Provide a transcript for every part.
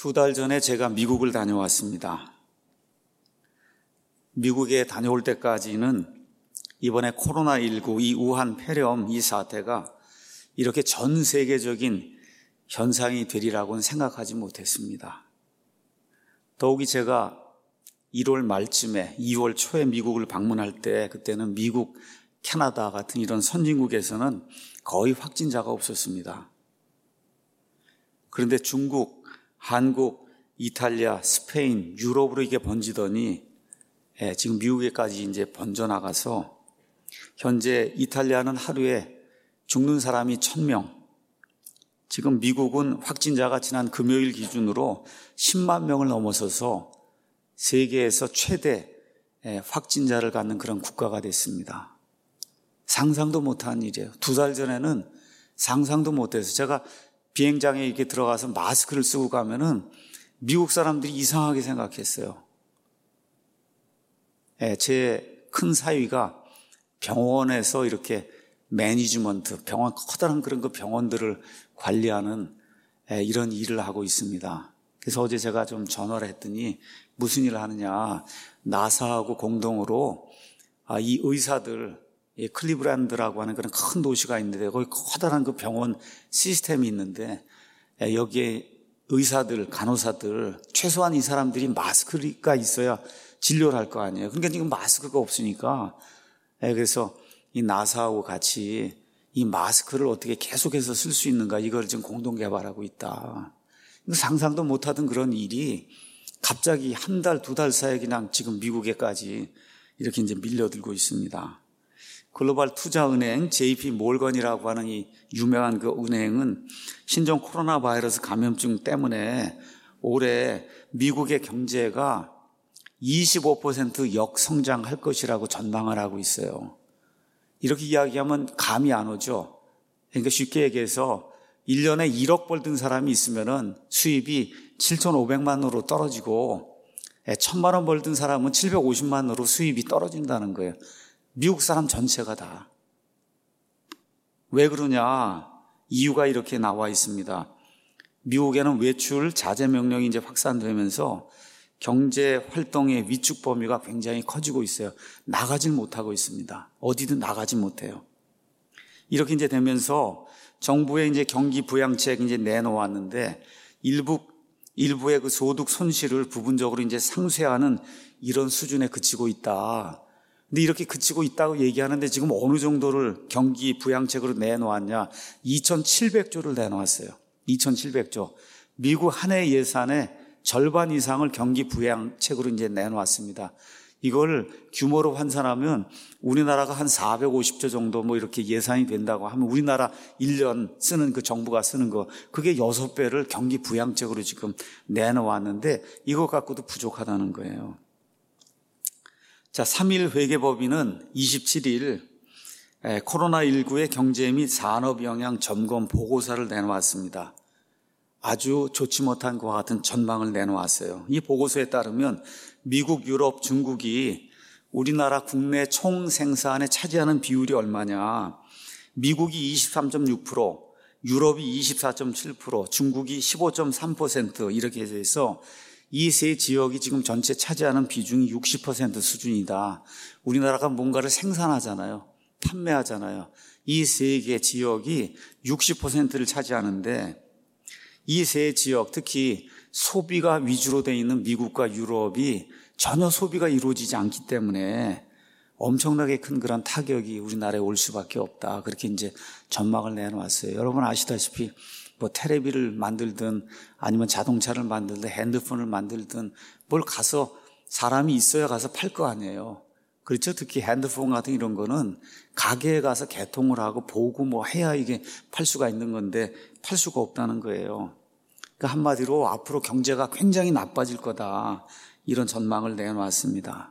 2달 전에 제가 미국을 다녀왔습니다. 미국에 다녀올 때까지는 이번에 코로나19 이 우한 폐렴 이 사태가 이렇게 전 세계적인 현상이 되리라고는 생각하지 못했습니다. 더욱이 제가 1월 말쯤에 2월 초에 미국을 방문할 때 그때는 미국, 캐나다 같은 이런 선진국에서는 거의 확진자가 없었습니다. 그런데 중국, 한국, 이탈리아, 스페인, 유럽으로 이게 번지더니 지금 미국에까지 이제 번져나가서 현재 이탈리아는 하루에 죽는 사람이 1,000명, 지금 미국은 확진자가 지난 금요일 기준으로 10만 명을 넘어서서 세계에서 최대 확진자를 갖는 그런 국가가 됐습니다. 상상도 못한 일이에요. 2달 전에는 상상도 못해서 제가 비행장에 이렇게 들어가서 마스크를 쓰고 가면은 미국 사람들이 이상하게 생각했어요. 제 큰 사위가 병원에서 이렇게 매니지먼트, 병원, 커다란 그런 그 병원들을 관리하는 이런 일을 하고 있습니다. 그래서 어제 제가 좀 전화를 했더니 무슨 일을 하느냐, 나사하고 공동으로 이 의사들, 클리브랜드라고 하는 그런 큰 도시가 있는데 거기 커다란 그 병원 시스템이 있는데 여기에 의사들, 간호사들, 최소한 이 사람들이 마스크가 있어야 진료를 할 거 아니에요. 그러니까 지금 마스크가 없으니까 그래서 이 나사하고 같이 이 마스크를 어떻게 계속해서 쓸 수 있는가 이걸 지금 공동 개발하고 있다. 상상도 못하던 그런 일이 갑자기 1달, 2달 사이에 그냥 지금 미국에까지 이렇게 이제 밀려들고 있습니다. 글로벌 투자은행 JP 몰건이라고 하는 이 유명한 그 은행은 신종 코로나 바이러스 감염증 때문에 올해 미국의 경제가 25% 역성장할 것이라고 전망을 하고 있어요. 이렇게 이야기하면 감이 안 오죠. 그러니까 쉽게 얘기해서 1년에 1억 벌던 사람이 있으면은 수입이 7,500만 원으로 떨어지고 1,000만 원 벌던 사람은 750만 원으로 수입이 떨어진다는 거예요. 미국 사람 전체가 다. 왜 그러냐? 이유가 이렇게 나와 있습니다. 미국에는 외출 자제 명령이 이제 확산되면서 경제 활동의 위축 범위가 굉장히 커지고 있어요. 나가질 못하고 있습니다. 어디든 나가지 못해요. 이렇게 이제 되면서 정부의 이제 경기 부양책 이제 내놓았는데 일부의 그 소득 손실을 부분적으로 이제 상쇄하는 이런 수준에 그치고 있다. 근데 이렇게 그치고 있다고 얘기하는데 지금 어느 정도를 경기 부양책으로 내놓았냐? 2,700조를 내놓았어요. 2,700조. 미국 한 해 예산의 절반 이상을 경기 부양책으로 이제 내놓았습니다. 이걸 규모로 환산하면 우리나라가 한 450조 정도 뭐 이렇게 예산이 된다고 하면 우리나라 1년 쓰는 그 정부가 쓰는 거 그게 6배를 경기 부양책으로 지금 내놓았는데 이거 갖고도 부족하다는 거예요. 자, 3일 회계법인은 27일 코로나19의 경제 및 산업 영향 점검 보고서를 내놓았습니다. 아주 좋지 못한 것과 같은 전망을 내놓았어요. 이 보고서에 따르면 미국, 유럽, 중국이 우리나라 국내 총 생산에 차지하는 비율이 얼마냐. 미국이 23.6%, 유럽이 24.7%, 중국이 15.3% 이렇게 해서 이 세 지역이 지금 전체 차지하는 비중이 60% 수준이다. 우리나라가 뭔가를 생산하잖아요. 판매하잖아요. 이 세 개 지역이 60%를 차지하는데 이 세 지역, 특히 소비가 위주로 되어 있는 미국과 유럽이 전혀 소비가 이루어지지 않기 때문에 엄청나게 큰 그런 타격이 우리나라에 올 수밖에 없다. 그렇게 이제 전망을 내놓았어요. 여러분 아시다시피 뭐 테레비를 만들든 아니면 자동차를 만들든 핸드폰을 만들든 뭘 가서 사람이 있어야 가서 팔 거 아니에요. 그렇죠? 특히 핸드폰 같은 이런 거는 가게에 가서 개통을 하고 보고 뭐 해야 이게 팔 수가 있는 건데 팔 수가 없다는 거예요. 그러니까 한마디로 앞으로 경제가 굉장히 나빠질 거다. 이런 전망을 내놓았습니다.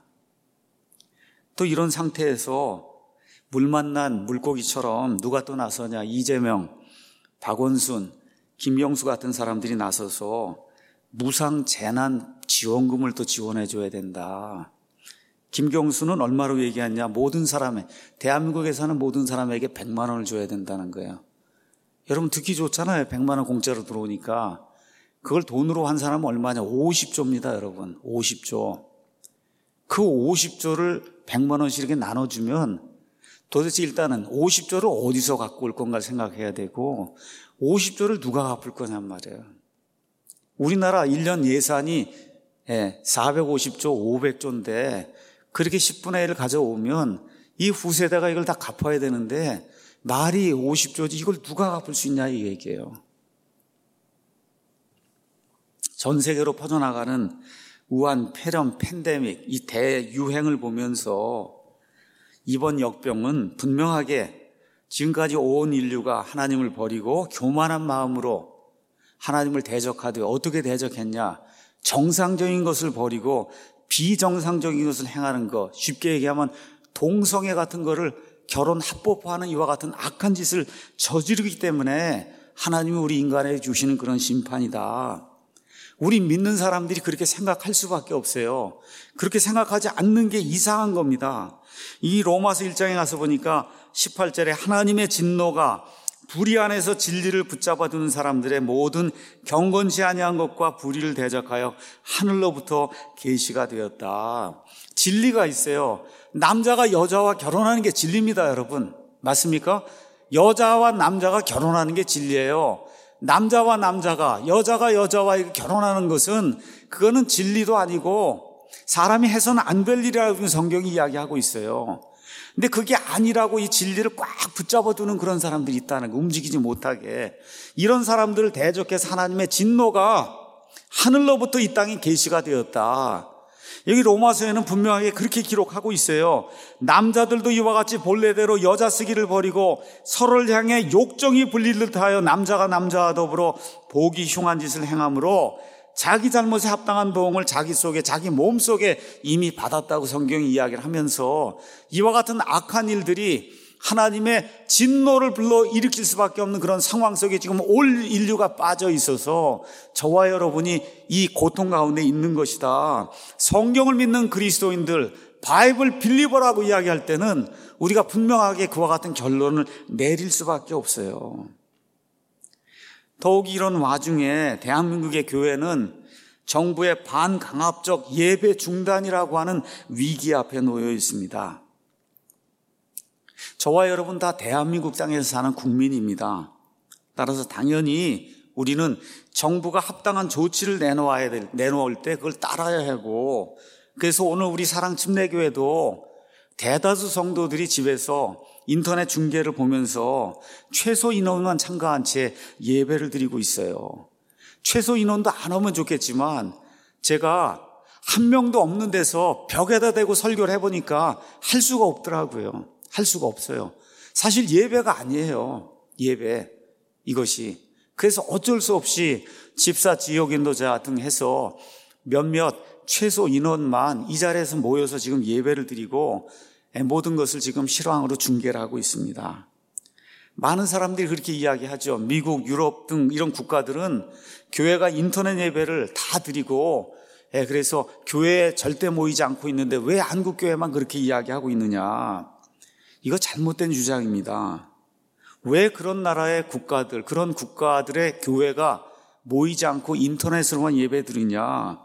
또 이런 상태에서 물 만난 물고기처럼 누가 또 나서냐. 이재명, 박원순, 김경수 같은 사람들이 나서서 무상 재난 지원금을 또 지원해 줘야 된다. 김경수는 얼마로 얘기했냐? 모든 사람에, 대한민국에 사는 모든 사람에게 100만 원을 줘야 된다는 거예요. 여러분 듣기 좋잖아요. 100만 원 공짜로 들어오니까. 그걸 돈으로 한 사람은 얼마냐? 50조입니다, 여러분. 50조. 그 50조를 100만 원씩 이렇게 나눠주면 도대체 일단은 50조를 어디서 갖고 올 건가 생각해야 되고 50조를 누가 갚을 거냔 말이에요. 우리나라 1년 예산이 450조, 500조인데 그렇게 10분의 1을 가져오면 이 후세대가 이걸 다 갚아야 되는데 말이 50조지 이걸 누가 갚을 수 있냐 이 얘기예요. 전 세계로 퍼져나가는 우한, 폐렴, 팬데믹 이 대유행을 보면서 이번 역병은 분명하게 지금까지 온 인류가 하나님을 버리고 교만한 마음으로 하나님을 대적하되 어떻게 대적했냐? 정상적인 것을 버리고 비정상적인 것을 행하는 것, 쉽게 얘기하면 동성애 같은 거를 결혼 합법화하는 이와 같은 악한 짓을 저지르기 때문에 하나님이 우리 인간에게 주시는 그런 심판이다. 우리 믿는 사람들이 그렇게 생각할 수밖에 없어요. 그렇게 생각하지 않는 게 이상한 겁니다. 이 로마서 1장에 가서 보니까 18절에 하나님의 진노가 불의 안에서 진리를 붙잡아 두는 사람들의 모든 경건치 아니한 것과 불의를 대적하여 하늘로부터 계시가 되었다. 진리가 있어요. 남자가 여자와 결혼하는 게 진리입니다, 여러분. 맞습니까? 여자와 남자가 결혼하는 게 진리예요. 남자와 남자가, 여자가 여자와 결혼하는 것은 그거는 진리도 아니고 사람이 해서는 안 될 일이라고 성경이 이야기하고 있어요. 근데 그게 아니라고 이 진리를 꽉 붙잡아 두는 그런 사람들이 있다는 거, 움직이지 못하게. 이런 사람들을 대적해서 하나님의 진노가 하늘로부터 이 땅에 계시가 되었다. 여기 로마서에는 분명하게 그렇게 기록하고 있어요. 남자들도 이와 같이 본래대로 여자 쓰기를 버리고 서로를 향해 욕정이 불릴 듯하여 남자가 남자와 더불어 보기 흉한 짓을 행함으로 자기 잘못에 합당한 보응을 자기 속에, 자기 몸 속에 이미 받았다고 성경이 이야기를 하면서 이와 같은 악한 일들이 하나님의 진노를 불러일으킬 수밖에 없는 그런 상황 속에 지금 올 인류가 빠져 있어서 저와 여러분이 이 고통 가운데 있는 것이다. 성경을 믿는 그리스도인들, 바이블 빌리버라고 이야기할 때는 우리가 분명하게 그와 같은 결론을 내릴 수밖에 없어요. 더욱이 이런 와중에 대한민국의 교회는 정부의 반강압적 예배 중단이라고 하는 위기 앞에 놓여 있습니다. 저와 여러분 다 대한민국 땅에서 사는 국민입니다. 따라서 당연히 우리는 정부가 합당한 조치를 내놓을 때 그걸 따라야 하고, 그래서 오늘 우리 사랑 침례교회도 대다수 성도들이 집에서 인터넷 중계를 보면서 최소 인원만 참가한 채 예배를 드리고 있어요. 최소 인원도 안 오면 좋겠지만 제가 한 명도 없는 데서 벽에다 대고 설교를 해보니까 할 수가 없더라고요. 할 수가 없어요. 사실 예배가 아니에요. 예배 이것이. 그래서 어쩔 수 없이 집사, 지역인도자 등 해서 몇몇 최소 인원만 이 자리에서 모여서 지금 예배를 드리고 모든 것을 지금 실황으로 중계를 하고 있습니다. 많은 사람들이 그렇게 이야기하죠. 미국, 유럽 등 이런 국가들은 교회가 인터넷 예배를 다 드리고 그래서 교회에 절대 모이지 않고 있는데 왜 한국 교회만 그렇게 이야기하고 있느냐. 이거 잘못된 주장입니다. 왜 그런 나라의 국가들, 그런 국가들의 교회가 모이지 않고 인터넷으로만 예배 드리냐.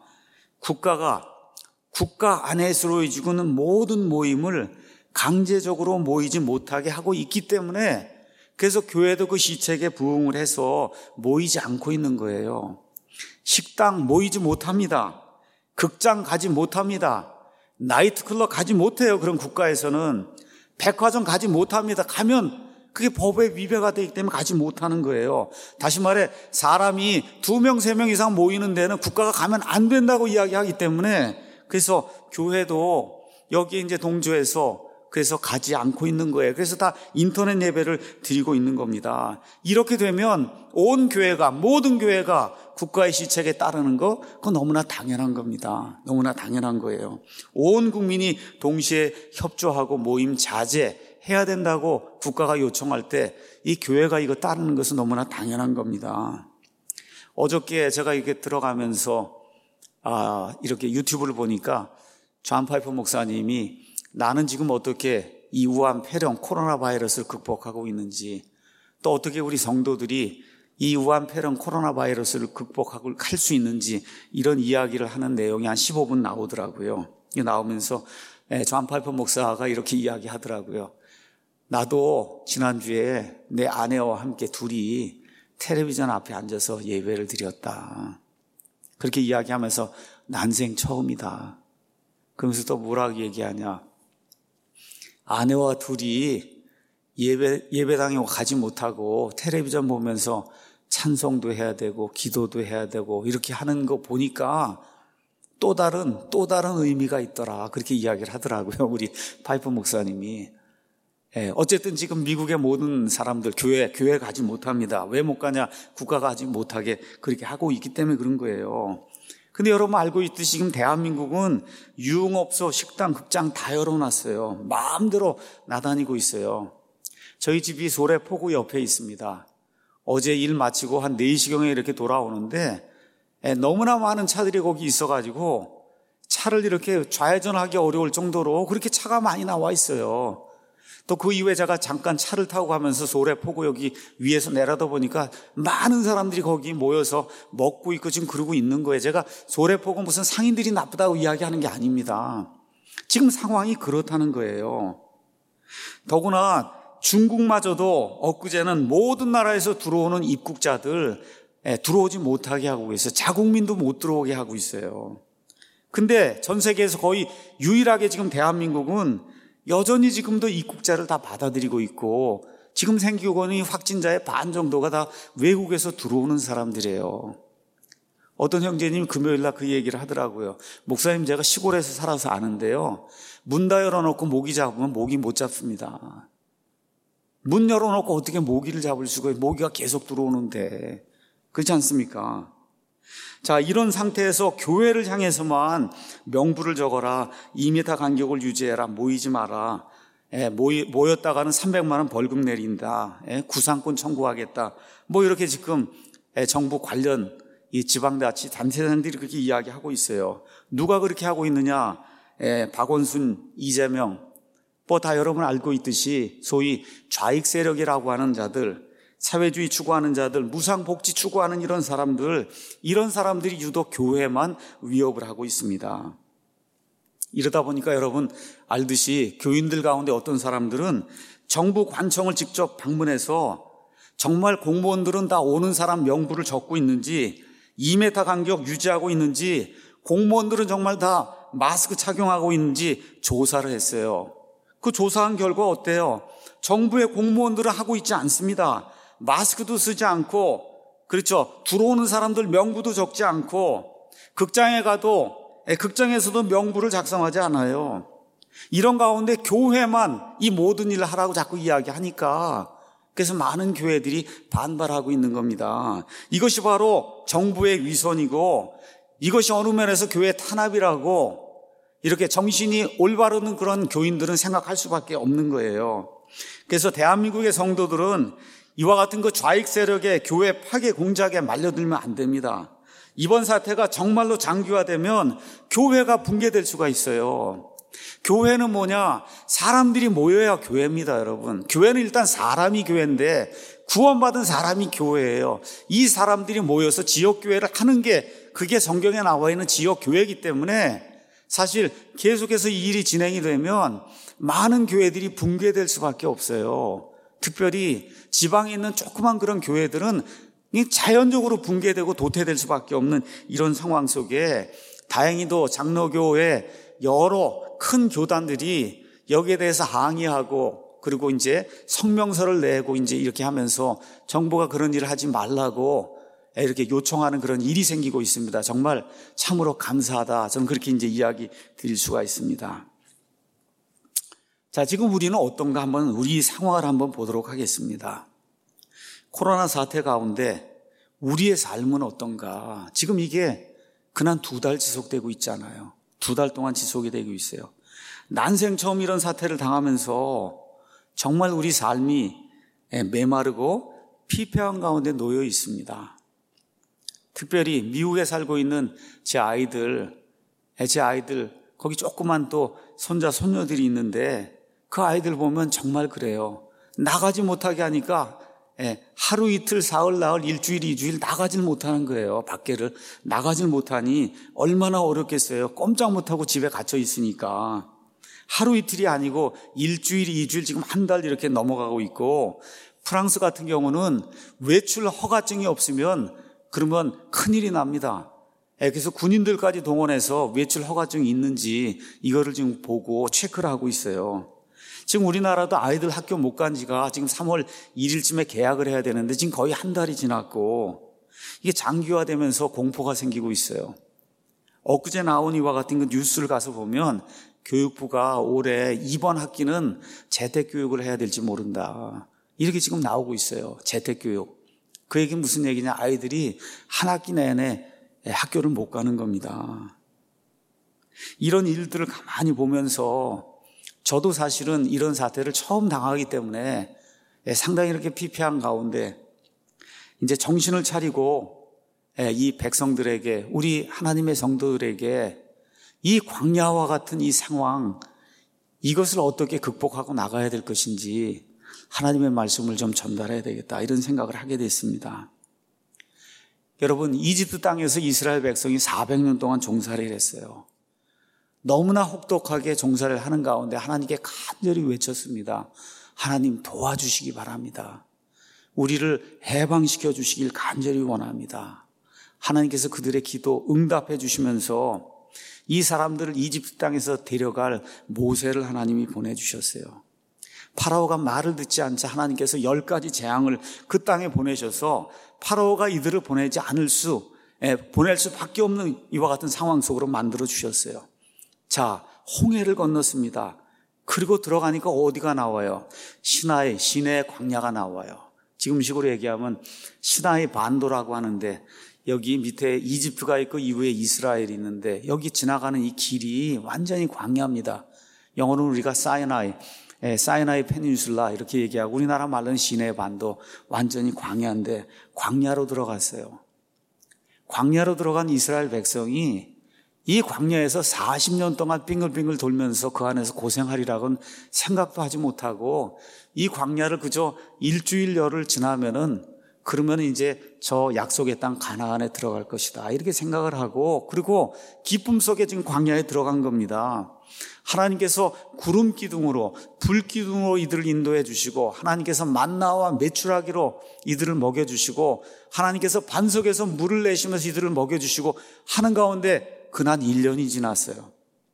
국가 안에서 이루어지는 모든 모임을 강제적으로 모이지 못하게 하고 있기 때문에 그래서 교회도 그 시책에 부응을 해서 모이지 않고 있는 거예요. 식당 모이지 못합니다. 극장 가지 못합니다. 나이트클럽 가지 못해요. 그런 국가에서는. 백화점 가지 못합니다. 가면 그게 법에 위배가 되기 때문에 가지 못하는 거예요. 다시 말해 사람이 2명, 3명 이상 모이는 데는 국가가 가면 안 된다고 이야기하기 때문에 그래서 교회도 여기 이제 동조해서 그래서 가지 않고 있는 거예요. 그래서 다 인터넷 예배를 드리고 있는 겁니다. 이렇게 되면 온 교회가, 모든 교회가 국가의 시책에 따르는 거, 그건 너무나 당연한 겁니다. 너무나 당연한 거예요. 온 국민이 동시에 협조하고 모임 자제해야 된다고 국가가 요청할 때 이 교회가 이거 따르는 것은 너무나 당연한 겁니다. 어저께 제가 이렇게 들어가면서 이렇게 유튜브를 보니까 존 파이퍼 목사님이 나는 지금 어떻게 이 우한 폐렴 코로나 바이러스를 극복하고 있는지, 또 어떻게 우리 성도들이 이 우한폐렴 코로나 바이러스를 극복하고 갈 수 있는지 이런 이야기를 하는 내용이 한 15분 나오더라고요. 나오면서 존 파이퍼 목사가 이렇게 이야기하더라고요. 나도 지난주에 내 아내와 함께 둘이 텔레비전 앞에 앉아서 예배를 드렸다. 그렇게 이야기하면서 난생 처음이다. 그러면서 또 뭐라고 얘기하냐. 아내와 둘이 예배당에 가지 못하고 텔레비전 보면서 찬송도 해야 되고 기도도 해야 되고 이렇게 하는 거 보니까 또 다른 의미가 있더라. 그렇게 이야기를 하더라고요. 우리 파이퍼 목사님이. 어쨌든 지금 미국의 모든 사람들 교회 가지 못합니다. 왜 못 가냐? 국가가 가지 못하게 그렇게 하고 있기 때문에 그런 거예요. 근데 여러분 알고 있듯이 지금 대한민국은 유흥업소, 식당, 극장 다 열어놨어요. 마음대로 나다니고 있어요. 저희 집이 소래포구 옆에 있습니다. 어제 일 마치고 한 4시경에 이렇게 돌아오는데 너무나 많은 차들이 거기 있어가지고 차를 이렇게 좌회전하기 어려울 정도로 그렇게 차가 많이 나와 있어요. 또 그 이후에 제가 잠깐 차를 타고 가면서 소래포구 여기 위에서 내려다보니까 많은 사람들이 거기 모여서 먹고 있고 지금 그러고 있는 거예요. 제가 소래포구 무슨 상인들이 나쁘다고 이야기하는 게 아닙니다. 지금 상황이 그렇다는 거예요. 더구나 중국마저도 엊그제는 모든 나라에서 들어오는 입국자들 들어오지 못하게 하고 있어요. 자국민도 못 들어오게 하고 있어요. 근데 전 세계에서 거의 유일하게 지금 대한민국은 여전히 지금도 입국자를 다 받아들이고 있고 지금 생기고 있는 확진자의 반 정도가 다 외국에서 들어오는 사람들이에요. 어떤 형제님 금요일 날 그 얘기를 하더라고요. 목사님 제가 시골에서 살아서 아는데요. 문 다 열어놓고 모기 잡으면 모기 못 잡습니다. 문 열어놓고 어떻게 모기를 잡을 수가 있어요? 모기가 계속 들어오는데. 그렇지 않습니까? 자, 이런 상태에서 교회를 향해서만 명부를 적어라. 2m 간격을 유지해라. 모이지 마라. 모였다가는 300만 원 벌금 내린다. 구상권 청구하겠다. 뭐 이렇게 지금 정부 관련 이 지방자치 단체장들이 그렇게 이야기하고 있어요. 누가 그렇게 하고 있느냐? 박원순, 이재명, 뭐 다 여러분 알고 있듯이 소위 좌익 세력이라고 하는 자들, 사회주의 추구하는 자들, 무상복지 추구하는 이런 사람들이 유독 교회만 위협을 하고 있습니다. 이러다 보니까 여러분 알듯이 교인들 가운데 어떤 사람들은 정부 관청을 직접 방문해서 정말 공무원들은 다 오는 사람 명부를 적고 있는지 2m 간격 유지하고 있는지 공무원들은 정말 다 마스크 착용하고 있는지 조사를 했어요. 그 조사한 결과 어때요? 정부의 공무원들은 하고 있지 않습니다. 마스크도 쓰지 않고, 그렇죠. 들어오는 사람들 명부도 적지 않고, 극장에 가도, 극장에서도 명부를 작성하지 않아요. 이런 가운데 교회만 이 모든 일을 하라고 자꾸 이야기하니까, 그래서 많은 교회들이 반발하고 있는 겁니다. 이것이 바로 정부의 위선이고, 이것이 어느 면에서 교회 탄압이라고, 이렇게 정신이 올바른 그런 교인들은 생각할 수밖에 없는 거예요. 그래서 대한민국의 성도들은 이와 같은 그 좌익 세력의 교회 파괴 공작에 말려들면 안 됩니다. 이번 사태가 정말로 장기화되면 교회가 붕괴될 수가 있어요. 교회는 뭐냐? 사람들이 모여야 교회입니다, 여러분. 교회는 일단 사람이 교회인데 구원받은 사람이 교회예요. 이 사람들이 모여서 지역교회를 하는 게 그게 성경에 나와 있는 지역교회이기 때문에 사실 계속해서 이 일이 진행이 되면 많은 교회들이 붕괴될 수밖에 없어요. 특별히 지방에 있는 조그만 그런 교회들은 자연적으로 붕괴되고 도태될 수밖에 없는 이런 상황 속에 다행히도 장로교회 여러 큰 교단들이 여기에 대해서 항의하고 그리고 이제 성명서를 내고 이제 이렇게 하면서 정부가 그런 일을 하지 말라고 이렇게 요청하는 그런 일이 생기고 있습니다. 정말 참으로 감사하다. 저는 그렇게 이제 이야기 드릴 수가 있습니다. 자, 지금 우리는 어떤가 한번 우리 상황을 한번 보도록 하겠습니다. 코로나 사태 가운데 우리의 삶은 어떤가? 지금 이게 그냥 2달 지속되고 있잖아요. 2달 동안 지속이 되고 있어요. 난생 처음 이런 사태를 당하면서 정말 우리 삶이 메마르고 피폐한 가운데 놓여 있습니다. 특별히 미국에 살고 있는 제 아이들 거기 조그만 또 손자 손녀들이 있는데 그 아이들 보면 정말 그래요. 나가지 못하게 하니까 하루 이틀, 사흘, 나흘, 일주일, 이주일 나가질 못하는 거예요. 밖에를 나가질 못하니 얼마나 어렵겠어요. 꼼짝 못하고 집에 갇혀 있으니까. 하루 이틀이 아니고 일주일, 이주일, 지금 한 달 이렇게 넘어가고 있고, 프랑스 같은 경우는 외출 허가증이 없으면 그러면 큰일이 납니다. 그래서 군인들까지 동원해서 외출 허가증이 있는지 이거를 지금 보고 체크를 하고 있어요. 지금 우리나라도 아이들 학교 못 간 지가 지금 3월 1일쯤에 개학을 해야 되는데 지금 거의 한 달이 지났고, 이게 장기화되면서 공포가 생기고 있어요. 엊그제 나온 이와 같은 그 뉴스를 가서 보면 교육부가 올해 이번 학기는 재택교육을 해야 될지 모른다, 이렇게 지금 나오고 있어요. 재택교육. 그 얘기는 무슨 얘기냐, 아이들이 한 학기 내내 학교를 못 가는 겁니다. 이런 일들을 가만히 보면서 저도 사실은 이런 사태를 처음 당하기 때문에 상당히 이렇게 피폐한 가운데 이제 정신을 차리고 이 백성들에게, 우리 하나님의 성도들에게 이 광야와 같은 이 상황, 이것을 어떻게 극복하고 나가야 될 것인지 하나님의 말씀을 좀 전달해야 되겠다, 이런 생각을 하게 됐습니다. 여러분, 이집트 땅에서 이스라엘 백성이 400년 동안 종살이를 했어요. 너무나 혹독하게 종살이를 하는 가운데 하나님께 간절히 외쳤습니다. 하나님 도와주시기 바랍니다. 우리를 해방시켜 주시길 간절히 원합니다. 하나님께서 그들의 기도 응답해 주시면서 이 사람들을 이집트 땅에서 데려갈 모세를 하나님이 보내주셨어요. 파라오가 말을 듣지 않자 하나님께서 10가지 재앙을 그 땅에 보내셔서 파라오가 이들을 보낼 수밖에 없는 이와 같은 상황 속으로 만들어 주셨어요. 자, 홍해를 건넜습니다. 그리고 들어가니까 어디가 나와요? 시내의 광야가 나와요. 지금식으로 얘기하면 시나이 반도라고 하는데, 여기 밑에 이집트가 있고 이후에 이스라엘이 있는데, 여기 지나가는 이 길이 완전히 광야입니다. 영어로는 우리가 사이나이 페닌슐라 이렇게 얘기하고, 우리나라 말로는 시내 반도, 완전히 광야인데 광야로 들어갔어요. 광야로 들어간 이스라엘 백성이 이 광야에서 40년 동안 빙글빙글 돌면서 그 안에서 고생하리라고는 생각도 하지 못하고, 이 광야를 그저 일주일여를 지나면은 그러면 이제 저 약속의 땅 가나안에 들어갈 것이다, 이렇게 생각을 하고, 그리고 기쁨 속에 지금 광야에 들어간 겁니다. 하나님께서 구름 기둥으로, 불 기둥으로 이들을 인도해 주시고, 하나님께서 만나와 메추라기로 이들을 먹여 주시고, 하나님께서 반석에서 물을 내시면서 이들을 먹여 주시고 하는 가운데 그날 1년이 지났어요.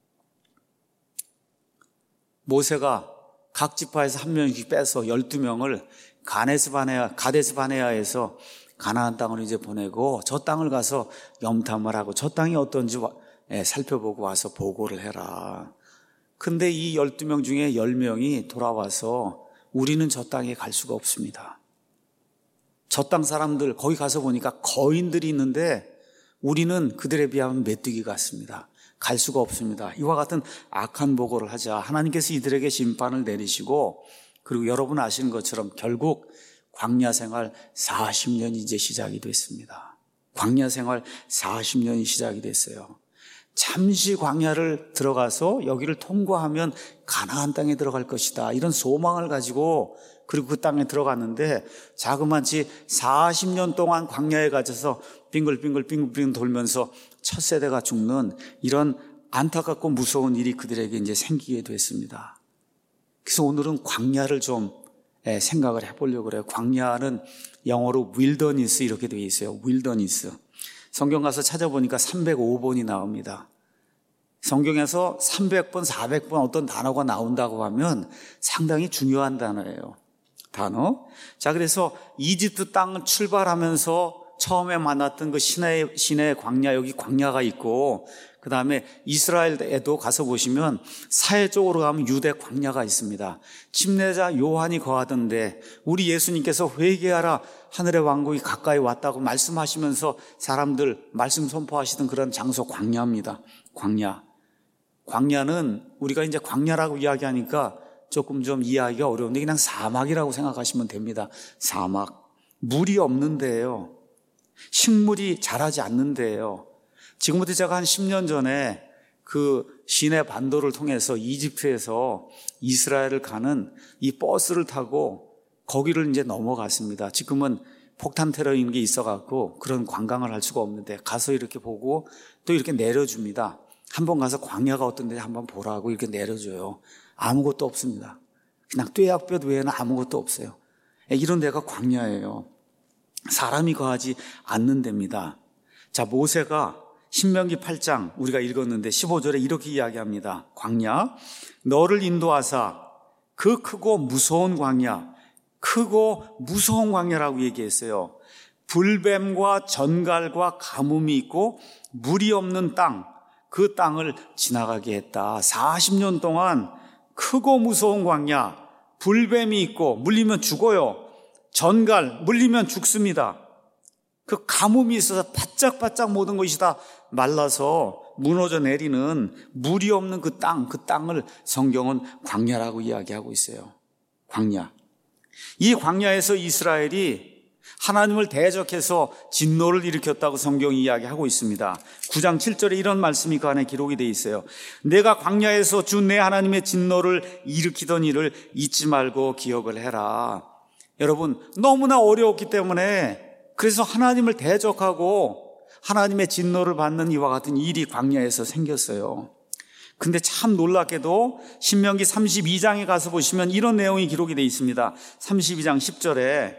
모세가 각 지파에서 한 명씩 빼서 12명을 가데스 바네아에서 가나안 땅으로 이제 보내고, 저 땅을 가서 염탐을 하고 저 땅이 어떤지 살펴보고 와서 보고를 해라. 근데 이 12명 중에 10명이 돌아와서 우리는 저 땅에 갈 수가 없습니다. 저 땅 사람들 거기 가서 보니까 거인들이 있는데 우리는 그들에 비하면 메뚜기 같습니다. 갈 수가 없습니다. 이와 같은 악한 보고를 하자 하나님께서 이들에게 심판을 내리시고, 그리고 여러분 아시는 것처럼 결국 광야 생활 40년이 이제 시작이 됐습니다. 광야 생활 40년이 시작이 됐어요. 잠시 광야를 들어가서 여기를 통과하면 가나안 땅에 들어갈 것이다, 이런 소망을 가지고 그리고 그 땅에 들어갔는데, 자그마치 40년 동안 광야에 갇혀서 빙글빙글 돌면서 첫 세대가 죽는 이런 안타깝고 무서운 일이 그들에게 이제 생기게 됐습니다. 그래서 오늘은 광야를 좀 생각을 해보려고 그래요. 광야는 영어로 윌더니스 이렇게 되어 있어요. 윌더니스. 성경 가서 찾아보니까 305번이 나옵니다. 성경에서 300번, 400번 어떤 단어가 나온다고 하면 상당히 중요한 단어예요. 자, 그래서 이집트 땅을 출발하면서 처음에 만났던 그 시내 광야, 여기 광야가 있고, 그 다음에 이스라엘에도 가서 보시면 사해 쪽으로 가면 유대 광야가 있습니다. 침례자 요한이 거하던데 우리 예수님께서 회개하라, 하늘의 왕국이 가까이 왔다고 말씀하시면서 사람들 말씀 선포하시던 그런 장소 광야입니다. 광야는 우리가 이제 광야라고 이야기하니까 조금 좀 이해하기가 어려운데 그냥 사막이라고 생각하시면 됩니다. 사막. 물이 없는 데예요. 식물이 자라지 않는 데예요. 지금부터 제가 한 10년 전에 그 시내 반도를 통해서 이집트에서 이스라엘을 가는 이 버스를 타고 거기를 이제 넘어갔습니다. 지금은 폭탄 테러 이런 게 있어갖고 그런 관광을 할 수가 없는데 가서 이렇게 보고 또 이렇게 내려줍니다. 한번 가서 광야가 어떤데 한번 보라고 이렇게 내려줘요. 아무것도 없습니다. 그냥 뙤약볕 외에는 아무것도 없어요. 이런 데가 광야예요. 사람이 거하지 않는 데입니다. 자, 모세가 신명기 8장 우리가 읽었는데 15절에 이렇게 이야기합니다. 광야, 너를 인도하사 그 크고 무서운 광야, 크고 무서운 광야라고 얘기했어요. 불뱀과 전갈과 가뭄이 있고 물이 없는 땅, 그 땅을 지나가게 했다. 40년 동안 크고 무서운 광야, 불뱀이 있고 물리면 죽어요. 전갈, 물리면 죽습니다. 그 가뭄이 있어서 바짝바짝 모든 것이 다 말라서 무너져 내리는 물이 없는 그 땅을 성경은 광야라고 이야기하고 있어요. 광야. 이 광야에서 이스라엘이 하나님을 대적해서 진노를 일으켰다고 성경이 이야기하고 있습니다. 9장 7절에 이런 말씀이 그 안에 기록이 되어 있어요. 내가 광야에서 주 내 하나님의 진노를 일으키던 일을 잊지 말고 기억을 해라. 여러분, 너무나 어려웠기 때문에 그래서 하나님을 대적하고 하나님의 진노를 받는 이와 같은 일이 광야에서 생겼어요. 근데 참 놀랍게도 신명기 32장에 가서 보시면 이런 내용이 기록이 되어 있습니다. 32장 10절에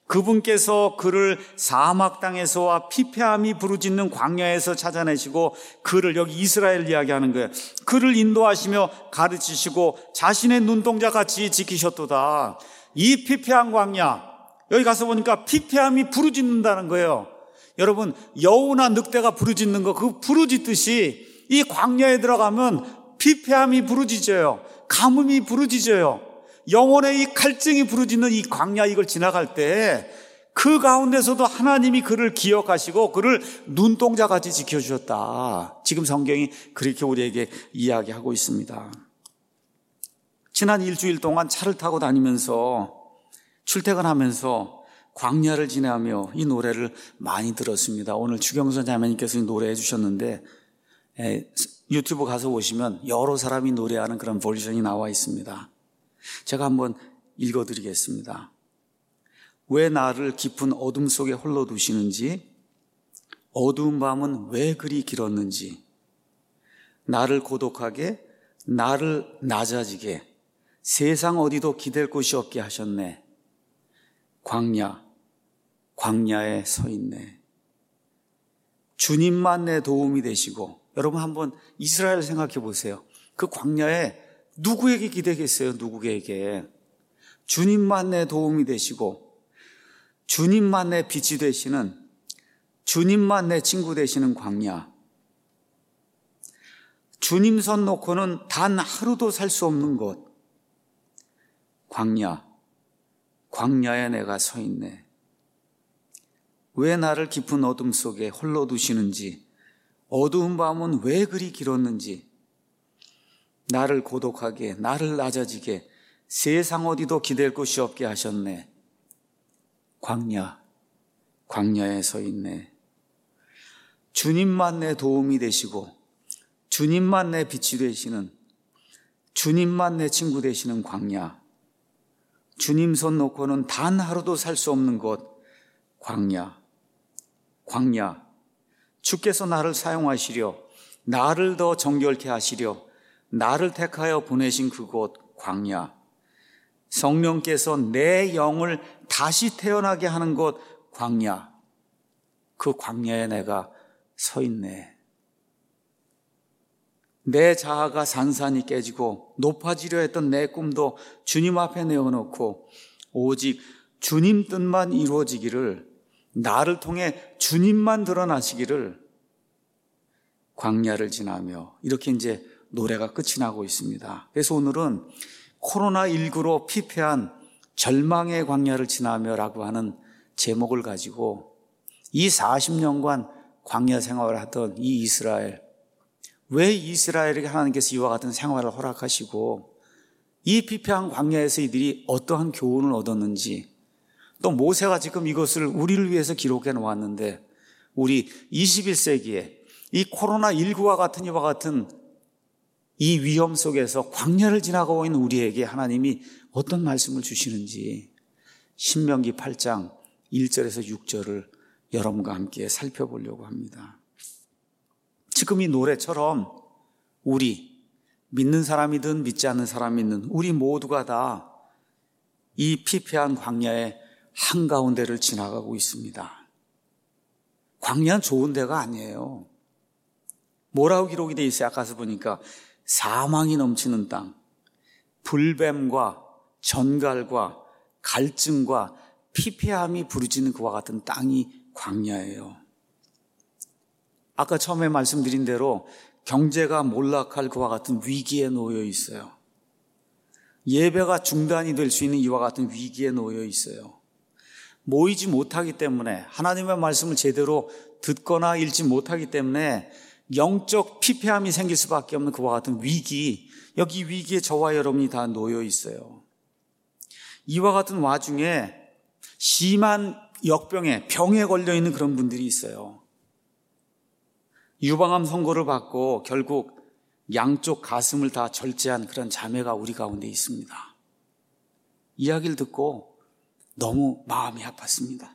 그분께서 그를 사막 땅에서와 피폐함이 부르짖는 광야에서 찾아내시고 그를, 여기 이스라엘 이야기하는 거예요. 그를 인도하시며 가르치시고 자신의 눈동자같이 지키셨도다. 이 피폐한 광야, 여기 가서 보니까 피폐함이 부르짖는다는 거예요. 여러분, 여우나 늑대가 부르짖는 거, 그 부르짖듯이 이 광야에 들어가면 피폐함이 부르짖어요. 가뭄이 부르짖어요. 영혼의 이 갈증이 부르짖는 이 광야, 이걸 지나갈 때 그 가운데서도 하나님이 그를 기억하시고 그를 눈동자같이 지켜주셨다. 지금 성경이 그렇게 우리에게 이야기하고 있습니다. 지난 일주일 동안 차를 타고 다니면서 출퇴근하면서 광야를 지나며 이 노래를 많이 들었습니다. 오늘 주경선 자매님께서 노래해 주셨는데 유튜브 가서 보시면 여러 사람이 노래하는 그런 버전이 나와 있습니다. 제가 한번 읽어드리겠습니다. 왜 나를 깊은 어둠 속에 홀로 두시는지, 어두운 밤은 왜 그리 길었는지, 나를 고독하게, 나를 낮아지게, 세상 어디도 기댈 곳이 없게 하셨네. 광야에 서 있네. 주님만 내 도움이 되시고, 여러분 한번 이스라엘 생각해 보세요. 그 광야에 누구에게 기대겠어요? 누구에게? 주님만 내 도움이 되시고, 주님만 내 빛이 되시는, 주님만 내 친구 되시는 광야. 주님 손 놓고는 단 하루도 살 수 없는 곳. 광야에 내가 서 있네. 왜 나를 깊은 어둠 속에 홀로 두시는지, 어두운 밤은 왜 그리 길었는지, 나를 고독하게, 나를 낮아지게, 세상 어디도 기댈 곳이 없게 하셨네. 광야에 서 있네. 주님만 내 도움이 되시고, 주님만 내 빛이 되시는, 주님만 내 친구 되시는 광야. 주님 손 놓고는 단 하루도 살 수 없는 곳, 광야. 주께서 나를 사용하시려, 나를 더 정결케 하시려, 나를 택하여 보내신 그곳, 광야. 성령께서 내 영을 다시 태어나게 하는 곳, 광야. 그 광야에 내가 서 있네. 내 자아가 산산이 깨지고 높아지려 했던 내 꿈도 주님 앞에 내어놓고 오직 주님 뜻만 이루어지기를, 나를 통해 주님만 드러나시기를, 광야를 지나며, 이렇게 이제 노래가 끝이 나고 있습니다. 그래서 오늘은 코로나19로 피폐한 절망의 광야를 지나며라고 하는 제목을 가지고 이 40년간 광야 생활을 하던 이 이스라엘, 왜 이스라엘에게 하나님께서 이와 같은 생활을 허락하시고 이 피폐한 광야에서 이들이 어떠한 교훈을 얻었는지, 또 모세가 지금 이것을 우리를 위해서 기록해 놓았는데 우리 21세기에 이 코로나19와 같은 이와 같은 이 위험 속에서 광야를 지나가고 있는 우리에게 하나님이 어떤 말씀을 주시는지, 신명기 8장 1절에서 6절을 여러분과 함께 살펴보려고 합니다. 지금 이 노래처럼 우리 믿는 사람이든 믿지 않는 사람이든 우리 모두가 다 이 피폐한 광야의 한가운데를 지나가고 있습니다. 광야는 좋은 데가 아니에요. 뭐라고 기록이 되어 있어요? 아까서 보니까 사망이 넘치는 땅, 불뱀과 전갈과 갈증과 피폐함이 부르짖는 그와 같은 땅이 광야예요. 아까 처음에 말씀드린 대로 경제가 몰락할 그와 같은 위기에 놓여 있어요. 예배가 중단이 될 수 있는 이와 같은 위기에 놓여 있어요. 모이지 못하기 때문에, 하나님의 말씀을 제대로 듣거나 읽지 못하기 때문에 영적 피폐함이 생길 수밖에 없는 그와 같은 위기, 여기 위기에 저와 여러분이 다 놓여 있어요. 이와 같은 와중에 심한 역병에, 병에 걸려 있는 그런 분들이 있어요. 유방암 선고를 받고 결국 양쪽 가슴을 다 절제한 그런 자매가 우리 가운데 있습니다. 이야기를 듣고 너무 마음이 아팠습니다.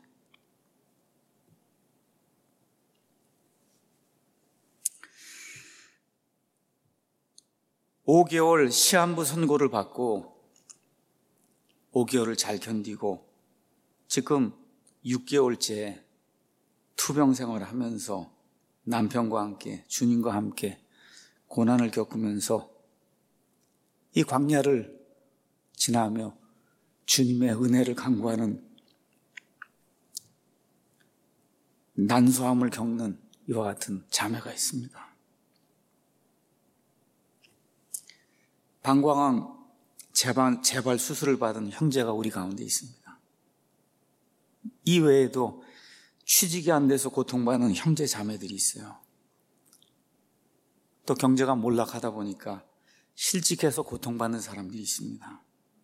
(5개월) 시한부 선고를 받고 5개월을 잘 견디고 지금 6개월째 투병 생활을 하면서 남편과 함께, 주님과 함께 고난을 겪으면서 이 광야를 지나며 주님의 은혜를 간구하는, 난소함을 겪는 이와 같은 자매가 있습니다. 방광암 재발 수술을 받은 형제가 우리 가운데 있습니다. 이 외에도 취직이 안 돼서 고통받는 형제 자매들이 있어요. 또 경제가 몰락하다 보니까 실직해서 고통받는 사람들이 있습니다.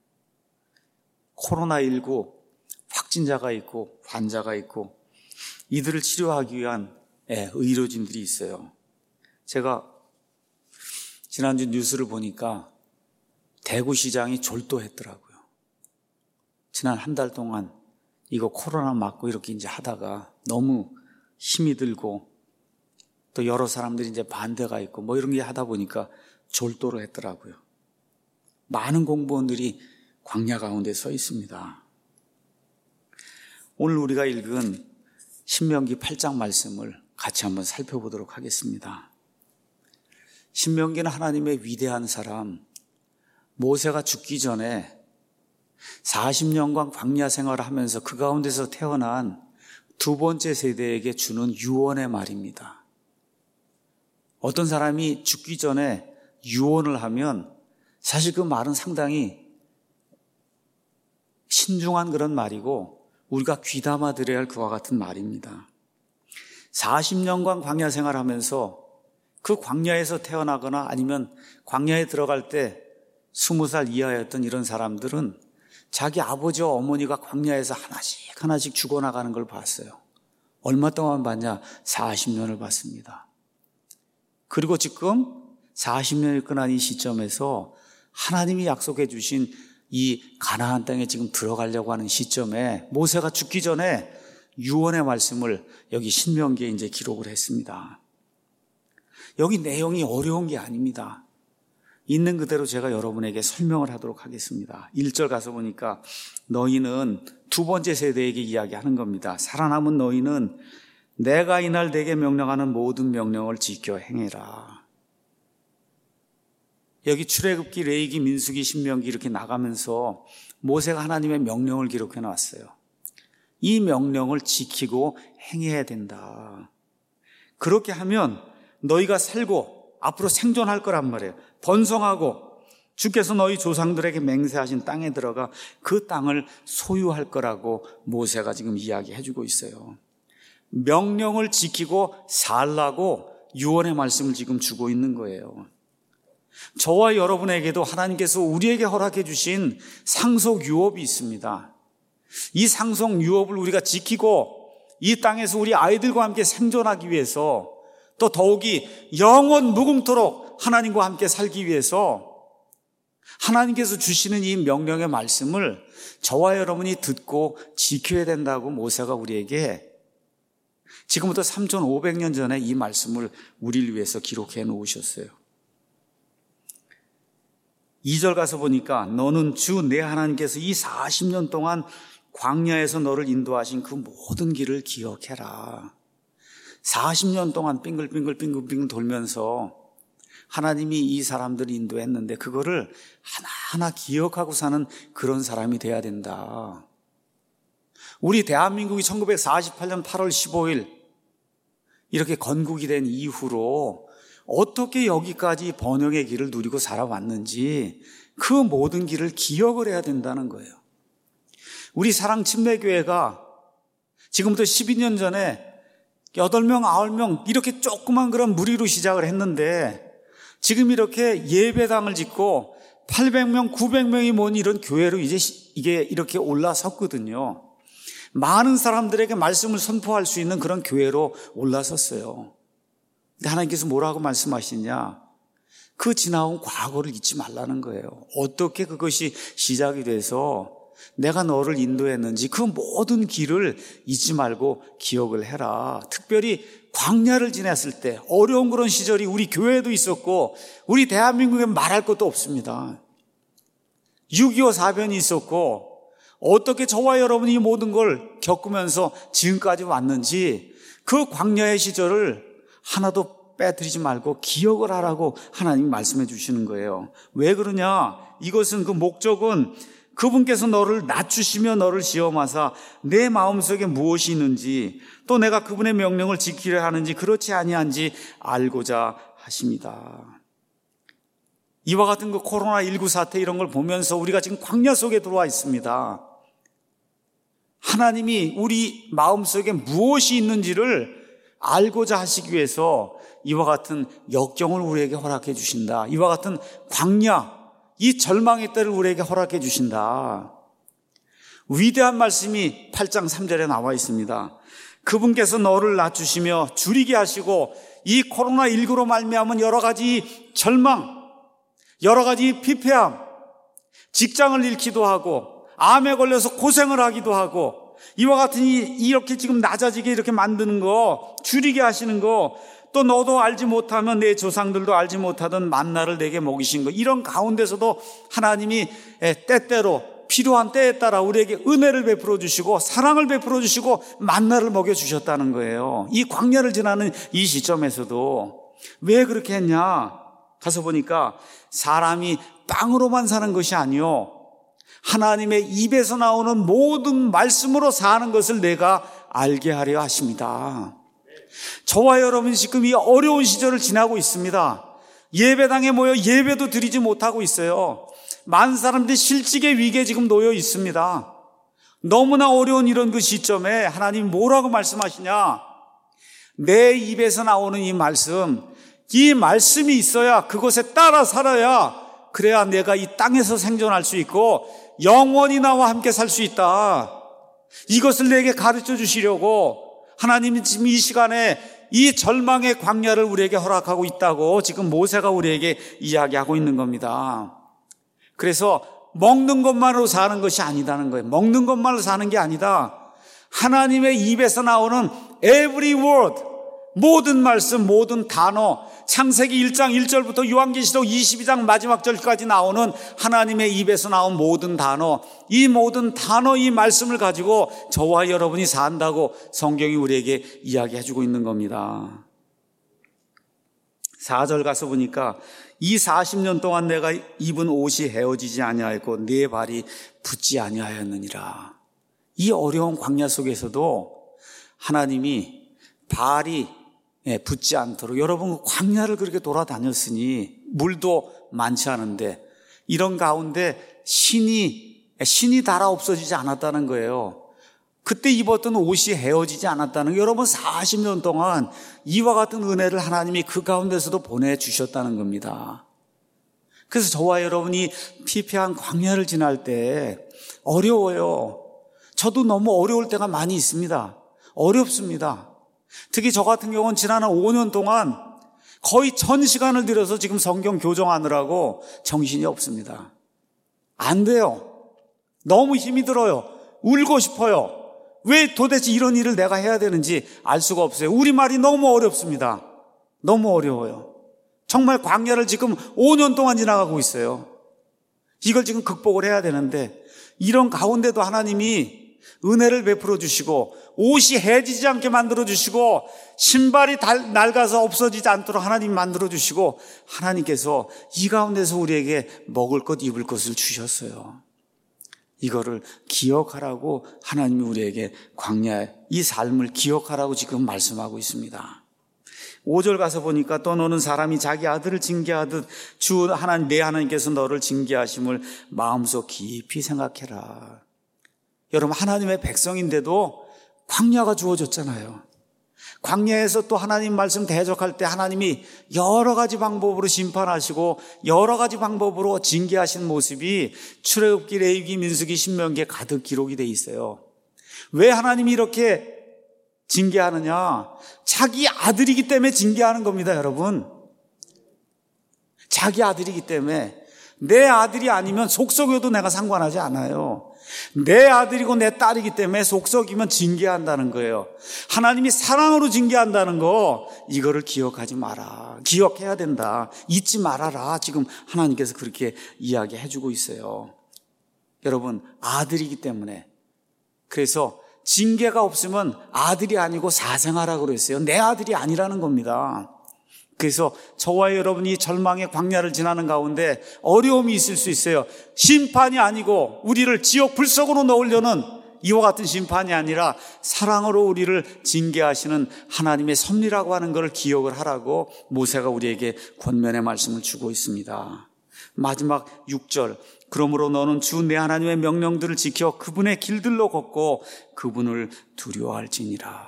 코로나19 확진자가 있고 환자가 있고 이들을 치료하기 위한 의료진들이 있어요. 제가 지난주 뉴스를 보니까 대구시장이 졸도했더라고요. 지난 한 달 동안 이거 코로나 맞고 이렇게 이제 하다가 너무 힘이 들고 또 여러 사람들이 이제 반대가 있고 뭐 이런 게 하다 보니까 졸도를 했더라고요. 많은 공무원들이 광야 가운데 서 있습니다. 오늘 우리가 읽은 신명기 8장 말씀을 같이 한번 살펴보도록 하겠습니다. 신명기는 하나님의 위대한 사람 모세가 죽기 전에 40년간 광야 생활을 하면서 그 가운데서 태어난 두 번째 세대에게 주는 유언의 말입니다. 어떤 사람이 죽기 전에 유언을 하면 사실 그 말은 상당히 신중한 그런 말이고 우리가 귀담아 들어야 할 그와 같은 말입니다. 40년간 광야 생활하면서 그 광야에서 태어나거나 아니면 광야에 들어갈 때 20살 이하였던 이런 사람들은 자기 아버지와 어머니가 광야에서 하나씩 죽어나가는 걸 봤어요. 얼마 동안 봤냐? 40년을 봤습니다. 그리고 지금 40년이 끝난 이 시점에서 하나님이 약속해 주신 이 가나안 땅에 지금 들어가려고 하는 시점에 모세가 죽기 전에 유언의 말씀을 여기 신명기에 이제 기록을 했습니다. 여기 내용이 어려운 게 아닙니다. 있는 그대로 제가 여러분에게 설명을 하도록 하겠습니다. 1절 가서 보니까 너희는 두 번째 세대에게 이야기하는 겁니다. 살아남은 너희는 내가 이날 내게 명령하는 모든 명령을 지켜 행해라. 여기 출애굽기, 레위기, 민수기, 신명기 이렇게 나가면서 모세가 하나님의 명령을 기록해 놨어요. 이 명령을 지키고 행해야 된다. 그렇게 하면 너희가 살고 앞으로 생존할 거란 말이에요. 번성하고 주께서 너희 조상들에게 맹세하신 땅에 들어가 그 땅을 소유할 거라고 모세가 지금 이야기해 주고 있어요. 명령을 지키고 살라고 유언의 말씀을 지금 주고 있는 거예요. 저와 여러분에게도 하나님께서 우리에게 허락해 주신 상속 유업이 있습니다. 이 상속 유업을 우리가 지키고 이 땅에서 우리 아이들과 함께 생존하기 위해서 또 더욱이 영원 무궁토록 하나님과 함께 살기 위해서 하나님께서 주시는 이 명령의 말씀을 저와 여러분이 듣고 지켜야 된다고 모세가 우리에게 지금부터 3,500년 전에 이 말씀을 우리를 위해서 기록해 놓으셨어요. 2절 가서 보니까 너는 주 내 하나님께서 이 40년 동안 광야에서 너를 인도하신 그 모든 길을 기억해라. 40년 동안 빙글빙글 돌면서 하나님이 이 사람들을 인도했는데 그거를 하나하나 기억하고 사는 그런 사람이 돼야 된다. 우리 대한민국이 1948년 8월 15일 이렇게 건국이 된 이후로 어떻게 여기까지 번영의 길을 누리고 살아왔는지 그 모든 길을 기억을 해야 된다는 거예요. 우리 사랑침례교회가 지금부터 12년 전에 8명, 9명 이렇게 조그만 그런 무리로 시작을 했는데 지금 이렇게 예배당을 짓고 800명, 900명이 모인 이런 교회로 이제 이게 이렇게 올라섰거든요. 많은 사람들에게 말씀을 선포할 수 있는 그런 교회로 올라섰어요. 근데 하나님께서 뭐라고 말씀하시냐? 그 지나온 과거를 잊지 말라는 거예요. 어떻게 그것이 시작이 돼서 내가 너를 인도했는지 그 모든 길을 잊지 말고 기억을 해라. 특별히 광야를 지냈을 때 어려운 그런 시절이 우리 교회에도 있었고 우리 대한민국에 말할 것도 없습니다. 6.25 사변이 있었고 어떻게 저와 여러분이 이 모든 걸 겪으면서 지금까지 왔는지 그 광야의 시절을 하나도 빼뜨리지 말고 기억을 하라고 하나님이 말씀해 주시는 거예요. 왜 그러냐? 이것은 그 목적은 그분께서 너를 낮추시며 너를 시험하사 내 마음속에 무엇이 있는지 또 내가 그분의 명령을 지키려 하는지 그렇지 아니한지 알고자 하십니다. 이와 같은 그 코로나19 사태 이런 걸 보면서 우리가 지금 광야 속에 들어와 있습니다. 하나님이 우리 마음속에 무엇이 있는지를 알고자 하시기 위해서 이와 같은 역경을 우리에게 허락해 주신다. 이와 같은 광야, 이 절망의 때를 우리에게 허락해 주신다. 위대한 말씀이 8장 3절에 나와 있습니다. 그분께서 너를 낮추시며 줄이게 하시고 이 코로나19로 말미암은 여러 가지 절망, 여러 가지 피폐함, 직장을 잃기도 하고 암에 걸려서 고생을 하기도 하고 이와 같은 이렇게 지금 낮아지게 이렇게 만드는 거, 줄이게 하시는 거, 또 너도 알지 못하면 내 조상들도 알지 못하던 만나를 내게 먹이신 거, 이런 가운데서도 하나님이 때때로 필요한 때에 따라 우리에게 은혜를 베풀어 주시고 사랑을 베풀어 주시고 만나를 먹여 주셨다는 거예요. 이 광야를 지나는 이 시점에서도 왜 그렇게 했냐? 가서 보니까 사람이 빵으로만 사는 것이 아니요 하나님의 입에서 나오는 모든 말씀으로 사는 것을 내가 알게 하려 하십니다. 저와 여러분이 지금 이 어려운 시절을 지나고 있습니다. 예배당에 모여 예배도 드리지 못하고 있어요. 많은 사람들이 실직의 위기에 지금 놓여 있습니다. 너무나 어려운 이런 그 시점에 하나님 뭐라고 말씀하시냐? 내 입에서 나오는 이 말씀이 있어야 그것에 따라 살아야 그래야 내가 이 땅에서 생존할 수 있고 영원히 나와 함께 살 수 있다. 이것을 내게 가르쳐 주시려고 하나님이 지금 이 시간에 이 절망의 광야를 우리에게 허락하고 있다고 지금 모세가 우리에게 이야기하고 있는 겁니다. 그래서 먹는 것만으로 사는 것이 아니다는 거예요. 먹는 것만으로 사는 게 아니다. 하나님의 입에서 나오는 every word, 모든 말씀, 모든 단어, 창세기 1장 1절부터 요한계시록 22장 마지막 절까지 나오는 하나님의 입에서 나온 모든 단어, 이 모든 단어, 이 말씀을 가지고 저와 여러분이 산다고 성경이 우리에게 이야기해주고 있는 겁니다. 4절 가서 보니까 이 40년 동안 내가 입은 옷이 헤어지지 아니하였고 네 발이 붙지 아니하였느니라. 이 어려운 광야 속에서도 하나님이 발이 붙지 않도록, 여러분 광야를 그렇게 돌아다녔으니 물도 많지 않은데 이런 가운데 신이 달아 없어지지 않았다는 거예요. 그때 입었던 옷이 헤어지지 않았다는 거예요. 여러분 40년 동안 이와 같은 은혜를 하나님이 그 가운데서도 보내주셨다는 겁니다. 그래서 저와 여러분이 피폐한 광야를 지날 때 어려워요. 저도 너무 어려울 때가 많이 있습니다. 어렵습니다. 특히 저 같은 경우는 지난 5년 동안 거의 전 시간을 들여서 지금 성경 교정하느라고 정신이 없습니다. 안 돼요. 너무 힘이 들어요. 울고 싶어요. 왜 도대체 이런 일을 내가 해야 되는지 알 수가 없어요. 우리말이 너무 어렵습니다. 너무 어려워요. 정말 광야를 지금 5년 동안 지나가고 있어요. 이걸 지금 극복을 해야 되는데 이런 가운데도 하나님이 은혜를 베풀어 주시고 옷이 해지지 않게 만들어 주시고 신발이 낡아서 없어지지 않도록 하나님이 만들어 주시고 하나님께서 이 가운데서 우리에게 먹을 것 입을 것을 주셨어요. 이거를 기억하라고 하나님이 우리에게 광야의 이 삶을 기억하라고 지금 말씀하고 있습니다. 5절 가서 보니까 또 너는 사람이 자기 아들을 징계하듯 주 하나님 내 하나님께서 너를 징계하심을 마음속 깊이 생각해라. 여러분, 하나님의 백성인데도 광야가 주어졌잖아요. 광야에서 또 하나님 말씀 대적할 때 하나님이 여러 가지 방법으로 심판하시고 여러 가지 방법으로 징계하신 모습이 출애굽기, 레위기, 민수기, 신명기에 가득 기록이 돼 있어요. 왜 하나님이 이렇게 징계하느냐? 자기 아들이기 때문에 징계하는 겁니다, 여러분. 자기 아들이기 때문에. 내 아들이 아니면 속썩여도 내가 상관하지 않아요. 내 아들이고 내 딸이기 때문에 속썩이면 징계한다는 거예요. 하나님이 사랑으로 징계한다는 거, 이거를 기억하지 마라. 기억해야 된다. 잊지 말아라. 지금 하나님께서 그렇게 이야기해 주고 있어요. 여러분, 아들이기 때문에. 그래서 징계가 없으면 아들이 아니고 사생아라고 그랬어요. 내 아들이 아니라는 겁니다. 그래서 저와 여러분이 절망의 광야를 지나는 가운데 어려움이 있을 수 있어요. 심판이 아니고 우리를 지옥 불속으로 넣으려는 이와 같은 심판이 아니라 사랑으로 우리를 징계하시는 하나님의 섭리라고 하는 것을 기억을 하라고 모세가 우리에게 권면의 말씀을 주고 있습니다. 마지막 6절, 그러므로 너는 주 내 하나님의 명령들을 지켜 그분의 길들로 걷고 그분을 두려워할지니라.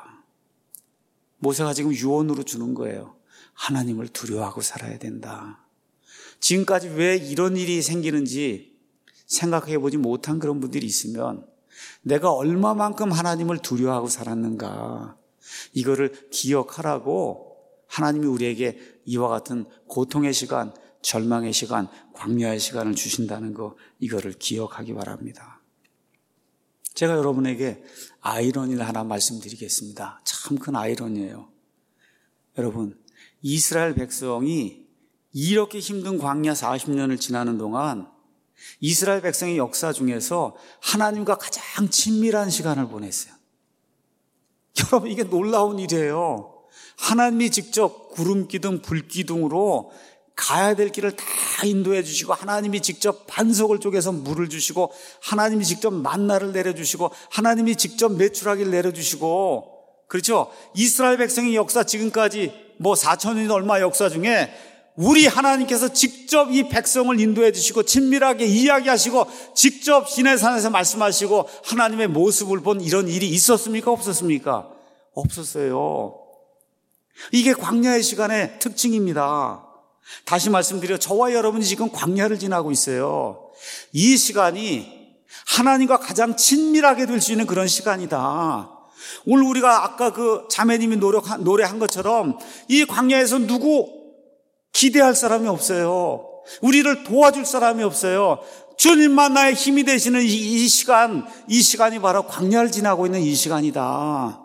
모세가 지금 유언으로 주는 거예요. 하나님을 두려워하고 살아야 된다. 지금까지 왜 이런 일이 생기는지 생각해 보지 못한 그런 분들이 있으면 내가 얼마만큼 하나님을 두려워하고 살았는가, 이거를 기억하라고 하나님이 우리에게 이와 같은 고통의 시간, 절망의 시간, 광야의 시간을 주신다는 거, 이거를 기억하기 바랍니다. 제가 여러분에게 아이러니를 하나 말씀드리겠습니다. 참 큰 아이러니예요. 여러분, 이스라엘 백성이 이렇게 힘든 광야 40년을 지나는 동안 이스라엘 백성의 역사 중에서 하나님과 가장 친밀한 시간을 보냈어요. 여러분, 이게 놀라운 일이에요. 하나님이 직접 구름기둥, 불기둥으로 가야 될 길을 다 인도해 주시고, 하나님이 직접 반석을 쪼개서 물을 주시고, 하나님이 직접 만나를 내려주시고, 하나님이 직접 메추라기를 내려주시고, 그렇죠? 이스라엘 백성의 역사, 지금까지 4,000년이 얼마 역사 중에 우리 하나님께서 직접 이 백성을 인도해 주시고 친밀하게 이야기하시고 직접 시내산에서 말씀하시고 하나님의 모습을 본 이런 일이 있었습니까? 없었습니까? 없었어요. 이게 광야의 시간의 특징입니다. 다시 말씀드려, 저와 여러분이 지금 광야를 지나고 있어요. 이 시간이 하나님과 가장 친밀하게 될 수 있는 그런 시간이다. 오늘 우리가 아까 그 자매님이 노래한 것처럼 이 광야에서 누구 기대할 사람이 없어요. 우리를 도와줄 사람이 없어요. 주님만 나의 힘이 되시는 이 시간이 바로 광야를 지나고 있는 이 시간이다.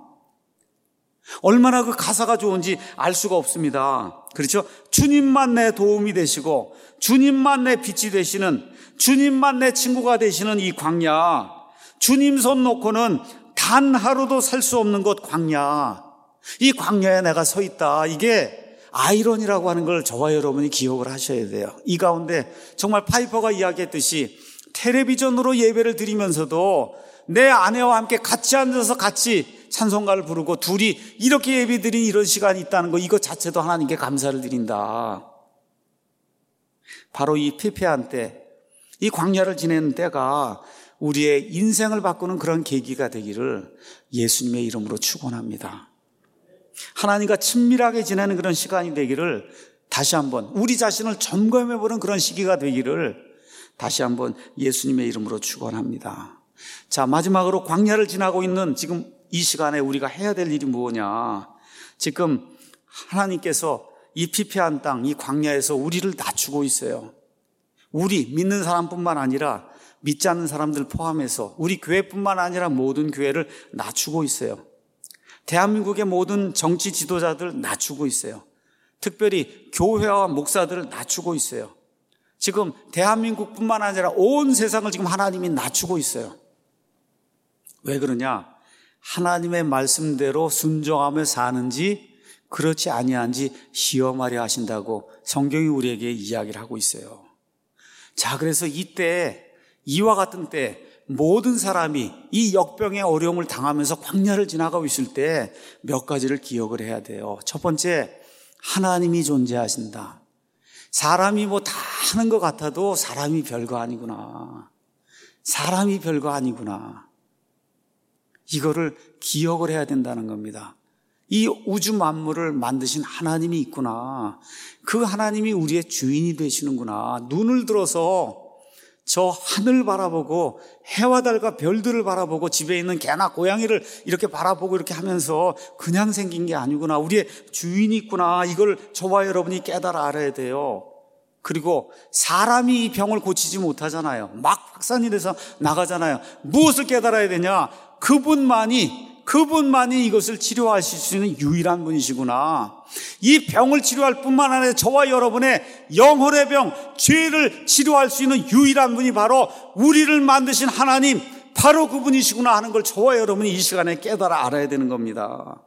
얼마나 그 가사가 좋은지 알 수가 없습니다. 그렇죠? 주님만 내 도움이 되시고 주님만 내 빛이 되시는, 주님만 내 친구가 되시는 이 광야, 주님 손 놓고는 단 하루도 살 수 없는 곳 광야, 이 광야에 내가 서 있다. 이게 아이러니라고 하는 걸 저와 여러분이 기억을 하셔야 돼요. 이 가운데 정말 파이퍼가 이야기했듯이 텔레비전으로 예배를 드리면서도 내 아내와 함께 같이 앉아서 같이 찬송가를 부르고 둘이 이렇게 예배 드린 이런 시간이 있다는 거, 이것 자체도 하나님께 감사를 드린다. 바로 이 피폐한 때, 이 광야를 지내는 때가 우리의 인생을 바꾸는 그런 계기가 되기를 예수님의 이름으로 축원합니다. 하나님과 친밀하게 지내는 그런 시간이 되기를, 다시 한번 우리 자신을 점검해보는 그런 시기가 되기를 다시 한번 예수님의 이름으로 축원합니다. 자, 마지막으로 광야를 지나고 있는 지금 이 시간에 우리가 해야 될 일이 뭐냐? 지금 하나님께서 이 피폐한 땅, 이 광야에서 우리를 낮추고 있어요. 우리 믿는 사람뿐만 아니라 믿지 않는 사람들 포함해서 우리 교회뿐만 아니라 모든 교회를 낮추고 있어요. 대한민국의 모든 정치 지도자들 낮추고 있어요. 특별히 교회와 목사들을 낮추고 있어요. 지금 대한민국뿐만 아니라 온 세상을 지금 하나님이 낮추고 있어요. 왜 그러냐? 하나님의 말씀대로 순종하며 사는지 그렇지 아니한지 시험하려 하신다고 성경이 우리에게 이야기를 하고 있어요. 자, 그래서 이때 이와 같은 때 모든 사람이 이 역병의 어려움을 당하면서 광야를 지나가고 있을 때 몇 가지를 기억을 해야 돼요. 첫 번째, 하나님이 존재하신다. 사람이 뭐 다 하는 것 같아도 사람이 별거 아니구나. 사람이 별거 아니구나. 이거를 기억을 해야 된다는 겁니다. 이 우주 만물을 만드신 하나님이 있구나. 그 하나님이 우리의 주인이 되시는구나. 눈을 들어서 저 하늘 바라보고 해와 달과 별들을 바라보고 집에 있는 개나 고양이를 이렇게 바라보고 이렇게 하면서 그냥 생긴 게 아니구나. 우리의 주인이 있구나. 이걸 저와 여러분이 깨달아 알아야 돼요. 그리고 사람이 이 병을 고치지 못하잖아요. 막 확산이 돼서 나가잖아요. 무엇을 깨달아야 되냐? 그분만이 이것을 치료하실 수 있는 유일한 분이시구나. 이 병을 치료할 뿐만 아니라 저와 여러분의 영혼의 병, 죄를 치료할 수 있는 유일한 분이 바로 우리를 만드신 하나님, 바로 그분이시구나 하는 걸 저와 여러분이 이 시간에 깨달아 알아야 되는 겁니다.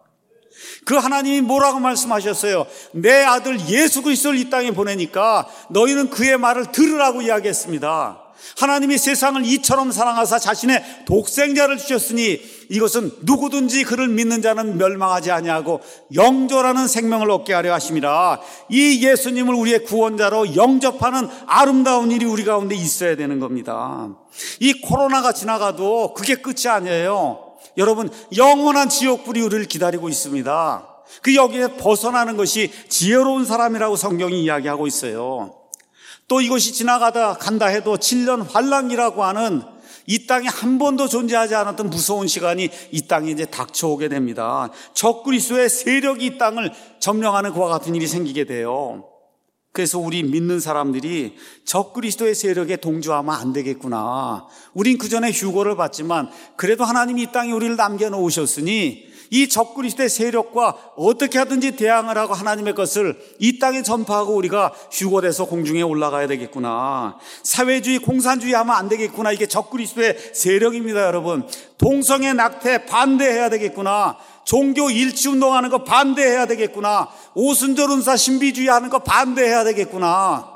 그 하나님이 뭐라고 말씀하셨어요? 내 아들 예수 그리스도를 이 땅에 보내니까 너희는 그의 말을 들으라고 이야기했습니다. 하나님이 세상을 이처럼 사랑하사 자신의 독생자를 주셨으니 이것은 누구든지 그를 믿는 자는 멸망하지 아니하고 영존하는 생명을 얻게 하려 하심이라. 이 예수님을 우리의 구원자로 영접하는 아름다운 일이 우리 가운데 있어야 되는 겁니다. 이 코로나가 지나가도 그게 끝이 아니에요. 여러분, 영원한 지옥불이 우리를 기다리고 있습니다. 그 여기에 벗어나는 것이 지혜로운 사람이라고 성경이 이야기하고 있어요. 또 이것이 지나가다 간다 해도 7년 환란기라고 하는 이 땅에 한 번도 존재하지 않았던 무서운 시간이 이 땅에 이제 닥쳐오게 됩니다. 적그리스도의 세력이 이 땅을 점령하는 그와 같은 일이 생기게 돼요. 그래서 우리 믿는 사람들이 적그리스도의 세력에 동조하면 안 되겠구나. 우린 그전에 휴거를 받지만 그래도 하나님이 이 땅에 우리를 남겨놓으셨으니 이 적그리스도의 세력과 어떻게 하든지 대항을 하고 하나님의 것을 이 땅에 전파하고 우리가 휴거돼서 공중에 올라가야 되겠구나. 사회주의, 공산주의 하면 안 되겠구나. 이게 적그리스도의 세력입니다, 여러분. 동성애 낙태 반대해야 되겠구나. 종교 일치운동하는 거 반대해야 되겠구나. 오순절 운사 신비주의 하는 거 반대해야 되겠구나.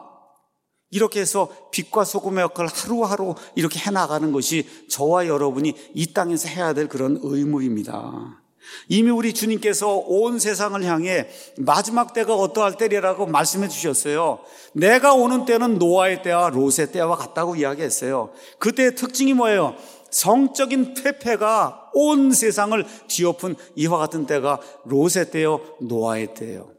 이렇게 해서 빛과 소금의 역할을 하루하루 이렇게 해나가는 것이 저와 여러분이 이 땅에서 해야 될 그런 의무입니다. 이미 우리 주님께서 온 세상을 향해 마지막 때가 어떠할 때리라고 말씀해 주셨어요. 내가 오는 때는 노아의 때와 롯의 때와 같다고 이야기했어요. 그때의 특징이 뭐예요? 성적인 퇴폐가 온 세상을 뒤엎은 이와 같은 때가 롯의 때요, 노아의 때예요.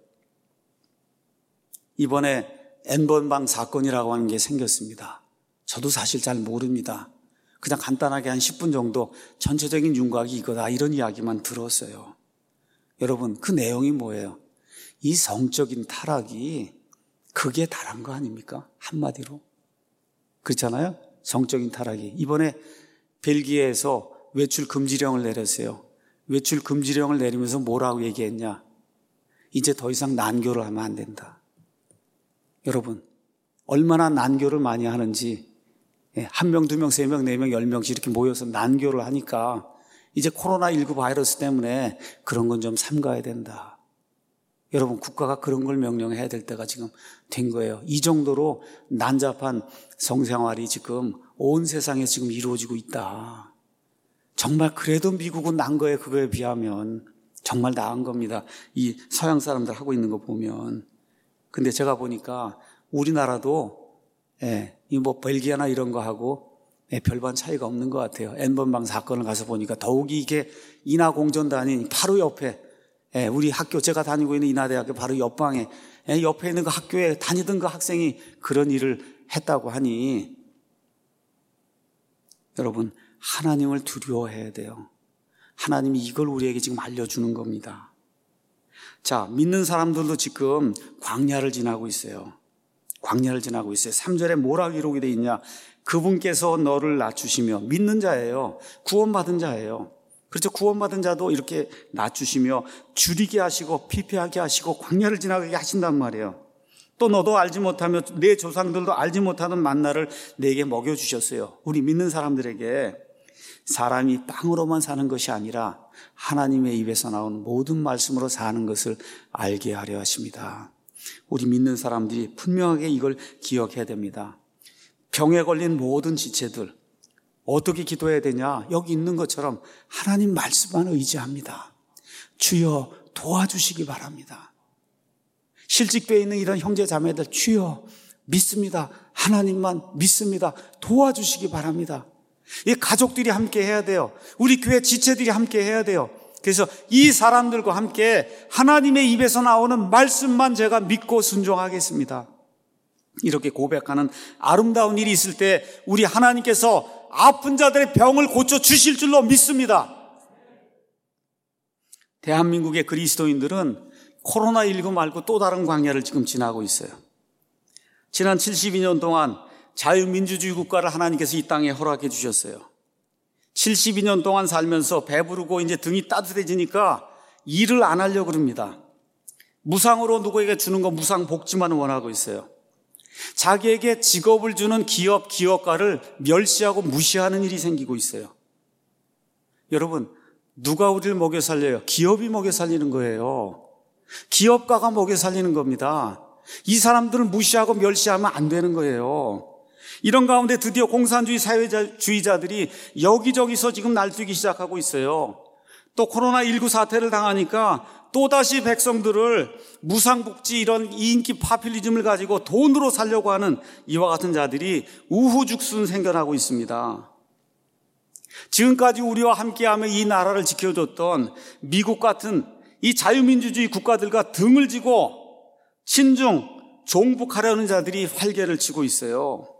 이번에 N번방 사건이라고 하는 게 생겼습니다. 저도 사실 잘 모릅니다. 그냥 간단하게 한 10분 정도 전체적인 윤곽이 이거다 이런 이야기만 들었어요. 여러분, 그 내용이 뭐예요? 이 성적인 타락이 극에 달한 거 아닙니까? 한마디로. 그렇잖아요? 성적인 타락이. 이번에 벨기에에서 외출 금지령을 내렸어요. 외출 금지령을 내리면서 뭐라고 얘기했냐? 이제 더 이상 난교를 하면 안 된다. 여러분, 얼마나 난교를 많이 하는지, 한 명, 두 명, 세 명, 네 명, 10명씩 이렇게 모여서 난교를 하니까 이제 코로나19 바이러스 때문에 그런 건 좀 삼가야 된다. 여러분, 국가가 그런 걸 명령해야 될 때가 지금 된 거예요. 이 정도로 난잡한 성생활이 지금 온 세상에 지금 이루어지고 있다. 정말 그래도 미국은 난 거예요. 그거에 비하면 정말 나은 겁니다. 이 서양 사람들 하고 있는 거 보면. 근데 제가 보니까 우리나라도 이 뭐 벨기에나 이런 거 하고 별반 차이가 없는 것 같아요. N번방 사건을 가서 보니까 더욱이 이게 인하공전단이 바로 옆에 우리 학교 제가 다니고 있는 인하대학교 바로 옆방에 옆에 있는 그 학교에 다니던 그 학생이 그런 일을 했다고 하니 여러분, 하나님을 두려워해야 돼요. 하나님이 이걸 우리에게 지금 알려주는 겁니다. 자, 믿는 사람들도 지금 광야를 지나고 있어요. 광야를 지나고 있어요. 3절에 뭐라고 기록이 되어 있냐? 그분께서 너를 낮추시며, 믿는 자예요. 구원받은 자예요. 그렇죠. 구원받은 자도 이렇게 낮추시며 줄이게 하시고 피폐하게 하시고 광야를 지나가게 하신단 말이에요. 또 너도 알지 못하며 내 조상들도 알지 못하는 만나를 내게 먹여주셨어요. 우리 믿는 사람들에게 사람이 빵으로만 사는 것이 아니라 하나님의 입에서 나온 모든 말씀으로 사는 것을 알게 하려 하십니다. 우리 믿는 사람들이 분명하게 이걸 기억해야 됩니다. 병에 걸린 모든 지체들 어떻게 기도해야 되냐? 여기 있는 것처럼 하나님 말씀만 의지합니다. 주여 도와주시기 바랍니다. 실직되어 있는 이런 형제 자매들 주여 믿습니다. 하나님만 믿습니다. 도와주시기 바랍니다. 이 가족들이 함께 해야 돼요. 우리 교회 지체들이 함께 해야 돼요. 그래서 이 사람들과 함께 하나님의 입에서 나오는 말씀만 제가 믿고 순종하겠습니다. 이렇게 고백하는 아름다운 일이 있을 때 우리 하나님께서 아픈 자들의 병을 고쳐주실 줄로 믿습니다. 대한민국의 그리스도인들은 코로나19 말고 또 다른 광야를 지금 지나고 있어요. 지난 72년 동안 자유민주주의 국가를 하나님께서 이 땅에 허락해 주셨어요. 72년 동안 살면서 배부르고 이제 등이 따뜻해지니까 일을 안 하려고 그럽니다. 무상으로 누구에게 주는 거 무상 복지만 원하고 있어요. 자기에게 직업을 주는 기업가를 멸시하고 무시하는 일이 생기고 있어요. 여러분, 누가 우리를 먹여 살려요? 기업이 먹여 살리는 거예요. 기업가가 먹여 살리는 겁니다. 이 사람들을 무시하고 멸시하면 안 되는 거예요. 이런 가운데 드디어 공산주의 사회주의자들이 여기저기서 지금 날뛰기 시작하고 있어요. 또 코로나19 사태를 당하니까 또다시 백성들을 무상복지 이런 인기 파퓰리즘을 가지고 돈으로 살려고 하는 이와 같은 자들이 우후죽순 생겨나고 있습니다. 지금까지 우리와 함께하며 이 나라를 지켜줬던 미국 같은 이 자유민주주의 국가들과 등을 지고 친중, 종북하려는 자들이 활개를 치고 있어요.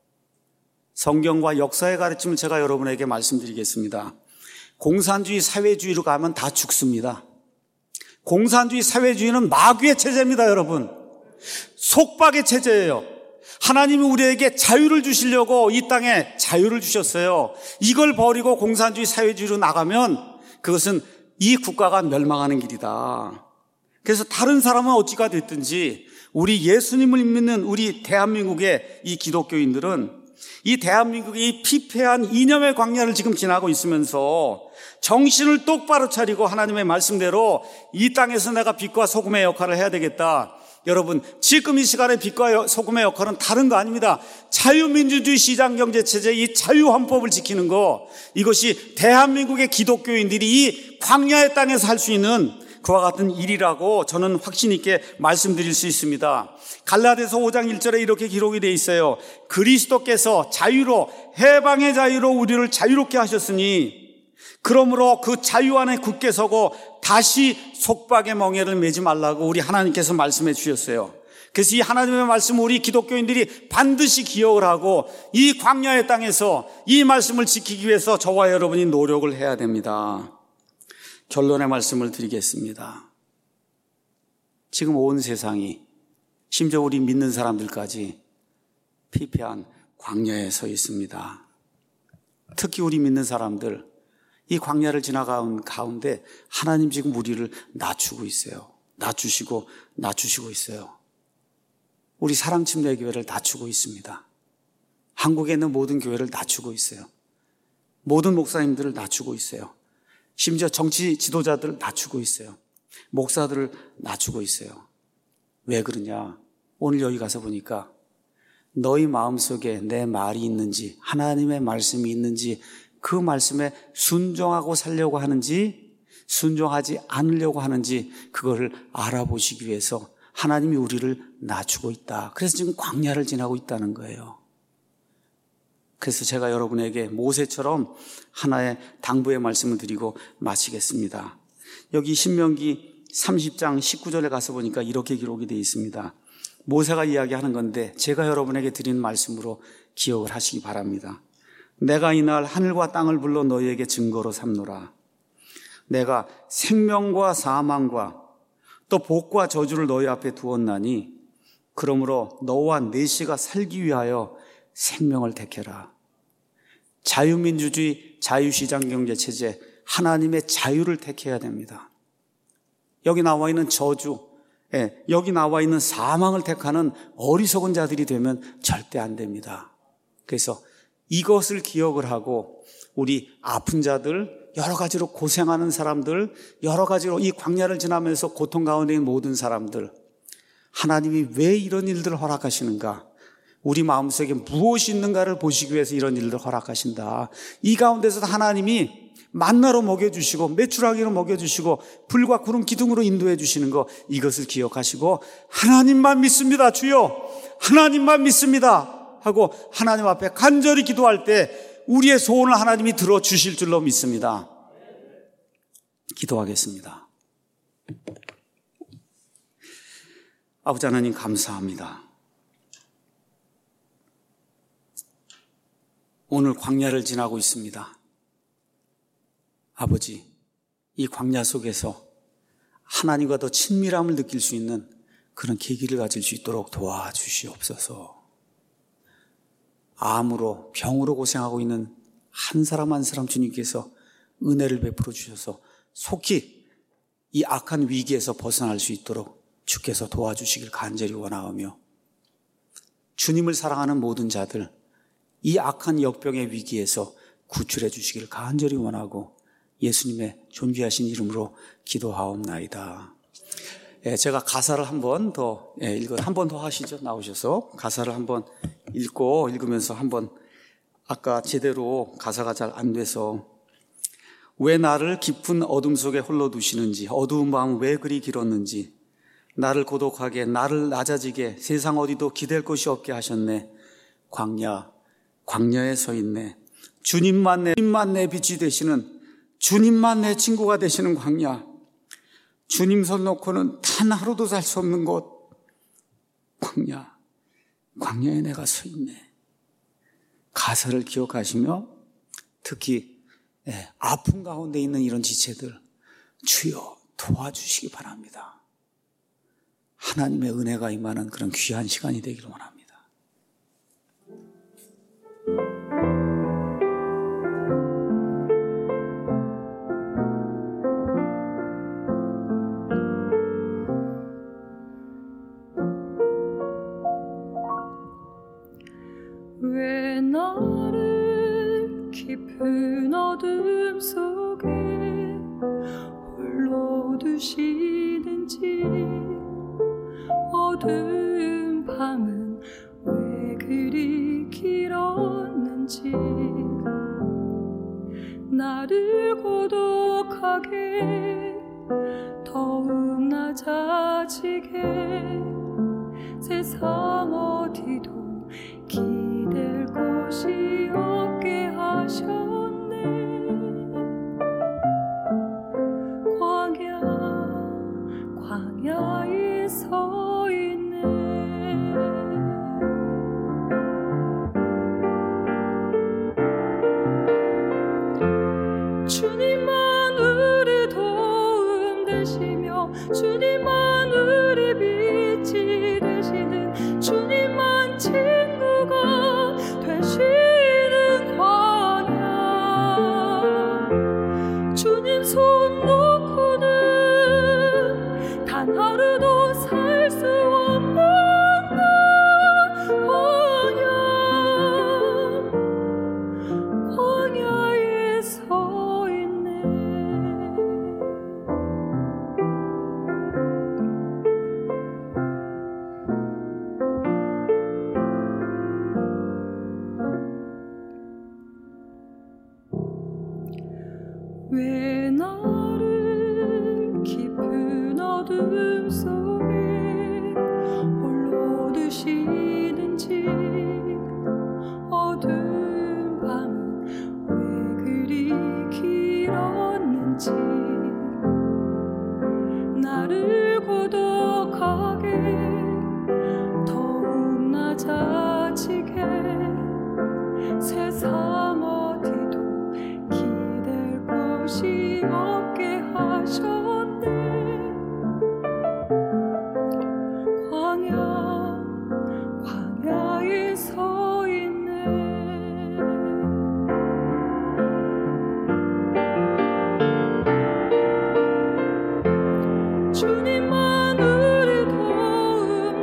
성경과 역사의 가르침을 제가 여러분에게 말씀드리겠습니다. 공산주의 사회주의로 가면 다 죽습니다. 공산주의 사회주의는 마귀의 체제입니다, 여러분. 속박의 체제예요. 하나님이 우리에게 자유를 주시려고 이 땅에 자유를 주셨어요. 이걸 버리고 공산주의 사회주의로 나가면 그것은 이 국가가 멸망하는 길이다. 그래서 다른 사람은 어찌가 됐든지 우리 예수님을 믿는 우리 대한민국의 이 기독교인들은 이 대한민국의 이 피폐한 이념의 광야를 지금 지나고 있으면서 정신을 똑바로 차리고 하나님의 말씀대로 이 땅에서 내가 빛과 소금의 역할을 해야 되겠다. 여러분, 지금 이 시간에 빛과 소금의 역할은 다른 거 아닙니다. 자유민주주의 시장경제체제 이 자유헌법을 지키는 거, 이것이 대한민국의 기독교인들이 이 광야의 땅에서 할 수 있는 그와 같은 일이라고 저는 확신 있게 말씀드릴 수 있습니다. 갈라디아서 5장 1절에 이렇게 기록이 되어 있어요. 그리스도께서 자유로, 해방의 자유로 우리를 자유롭게 하셨으니 그러므로 그 자유 안에 굳게 서고 다시 속박의 멍에를 매지 말라고 우리 하나님께서 말씀해 주셨어요. 그래서 이 하나님의 말씀을 우리 기독교인들이 반드시 기억을 하고 이 광야의 땅에서 이 말씀을 지키기 위해서 저와 여러분이 노력을 해야 됩니다. 결론의 말씀을 드리겠습니다. 지금 온 세상이, 심지어 우리 믿는 사람들까지 피폐한 광야에 서 있습니다. 특히 우리 믿는 사람들, 이 광야를 지나가는 가운데 하나님 지금 우리를 낮추고 있어요. 낮추시고 있어요. 우리 사랑침례교회를 낮추고 있습니다. 한국에 있는 모든 교회를 낮추고 있어요. 모든 목사님들을 낮추고 있어요. 심지어 정치 지도자들을 낮추고 있어요. 목사들을 낮추고 있어요. 왜 그러냐? 오늘 여기 가서 보니까 너희 마음속에 내 말이 있는지, 하나님의 말씀이 있는지, 그 말씀에 순종하고 살려고 하는지 순종하지 않으려고 하는지 그거를 알아보시기 위해서 하나님이 우리를 낮추고 있다. 그래서 지금 광야를 지나고 있다는 거예요. 그래서 제가 여러분에게 모세처럼 하나의 당부의 말씀을 드리고 마치겠습니다. 여기 신명기 30장 19절에 가서 보니까 이렇게 기록이 되어 있습니다. 모세가 이야기하는 건데 제가 여러분에게 드리는 말씀으로 기억을 하시기 바랍니다. 내가 이날 하늘과 땅을 불러 너희에게 증거로 삼노라. 내가 생명과 사망과 또 복과 저주를 너희 앞에 두었나니 그러므로 너와 네 씨가 살기 위하여 생명을 택해라. 자유민주주의, 자유시장경제체제, 하나님의 자유를 택해야 됩니다. 여기 나와 있는 저주, 여기 나와 있는 사망을 택하는 어리석은 자들이 되면 절대 안 됩니다. 그래서 이것을 기억을 하고 우리 아픈 자들, 여러 가지로 고생하는 사람들, 여러 가지로 이 광야를 지나면서 고통 가운데 있는 모든 사람들, 하나님이 왜 이런 일들을 허락하시는가, 우리 마음속에 무엇이 있는가를 보시기 위해서 이런 일들을 허락하신다. 이 가운데서 하나님이 만나로 먹여주시고 메추라기로 먹여주시고 불과 구름 기둥으로 인도해 주시는 거, 이것을 기억하시고 하나님만 믿습니다, 주여 하나님만 믿습니다 하고 하나님 앞에 간절히 기도할 때 우리의 소원을 하나님이 들어주실 줄로 믿습니다. 기도하겠습니다. 아버지 하나님, 감사합니다. 오늘 광야를 지나고 있습니다. 아버지, 이 광야 속에서 하나님과 더 친밀함을 느낄 수 있는 그런 계기를 가질 수 있도록 도와주시옵소서. 암으로, 병으로 고생하고 있는 한 사람 한 사람 주님께서 은혜를 베풀어 주셔서 속히 이 악한 위기에서 벗어날 수 있도록 주께서 도와주시길 간절히 원하오며, 주님을 사랑하는 모든 자들, 이 악한 역병의 위기에서 구출해 주시기를 간절히 원하고 예수님의 존귀하신 이름으로 기도하옵나이다. 제가 가사를 한 번 더 한 번 더 하시죠. 나오셔서 가사를 한번 읽으면서 한번, 아까 제대로 가사가 잘 안 돼서, 왜 나를 깊은 어둠 속에 홀로 두시는지, 어두운 밤 왜 그리 길었는지, 나를 고독하게, 나를 낮아지게, 세상 어디도 기댈 곳이 없게 하셨네. 광야에 서 있네. 주님만 내 빛이 되시는, 주님만 내 친구가 되시는 광야, 주님 손 놓고는 단 하루도 살 수 없는 곳, 광야에 내가 서 있네. 가사를 기억하시며 특히 아픔 가운데 있는 이런 지체들, 주여 도와주시기 바랍니다. 하나님의 은혜가 임하는 그런 귀한 시간이 되기를 원합니다. 왜 나를 깊은 어둠 속에 홀로 두시는지, 어두운 밤은 왜 그리 길었는지, 나를 고독하게 더욱 낮아지게, 세상 어디도 기댈 곳이 없게 하셨네. 광야에 서 있네. 주님만 우리 도움 되시며, 주님만 우리 빛이 되시는 주님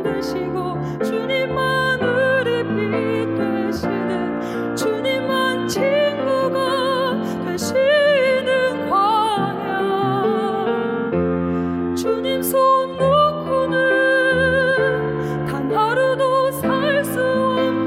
되시고 주님만 우리 빛 되시는 주님만 친구가 되시는 광야 주님 손 놓고는 단 하루도 살 수 없는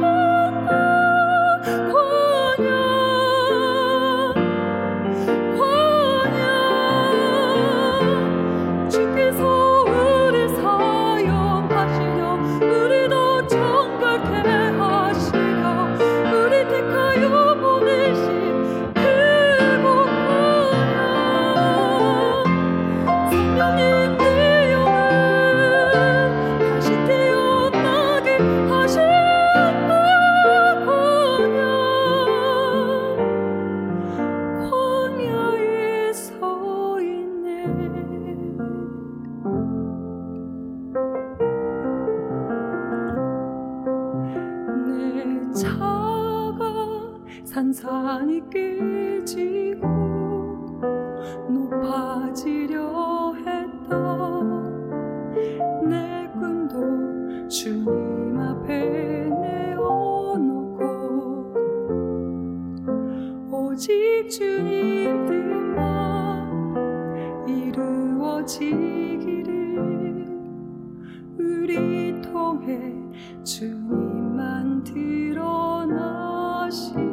광야 주께서 우리 사용하시려 우리 더 정결케 하시려 우리 택하여 보내신 그곳 광야 생명인 내 영은 다시 태어나게 하신 광야에 서 있네. 내 차가 산산이 깨지고 높아지려 했다. 내 꿈도 주님 앞에 내어놓고 오직 주님 뜻만 이루어지기를 우리 통해 주님만 드러나시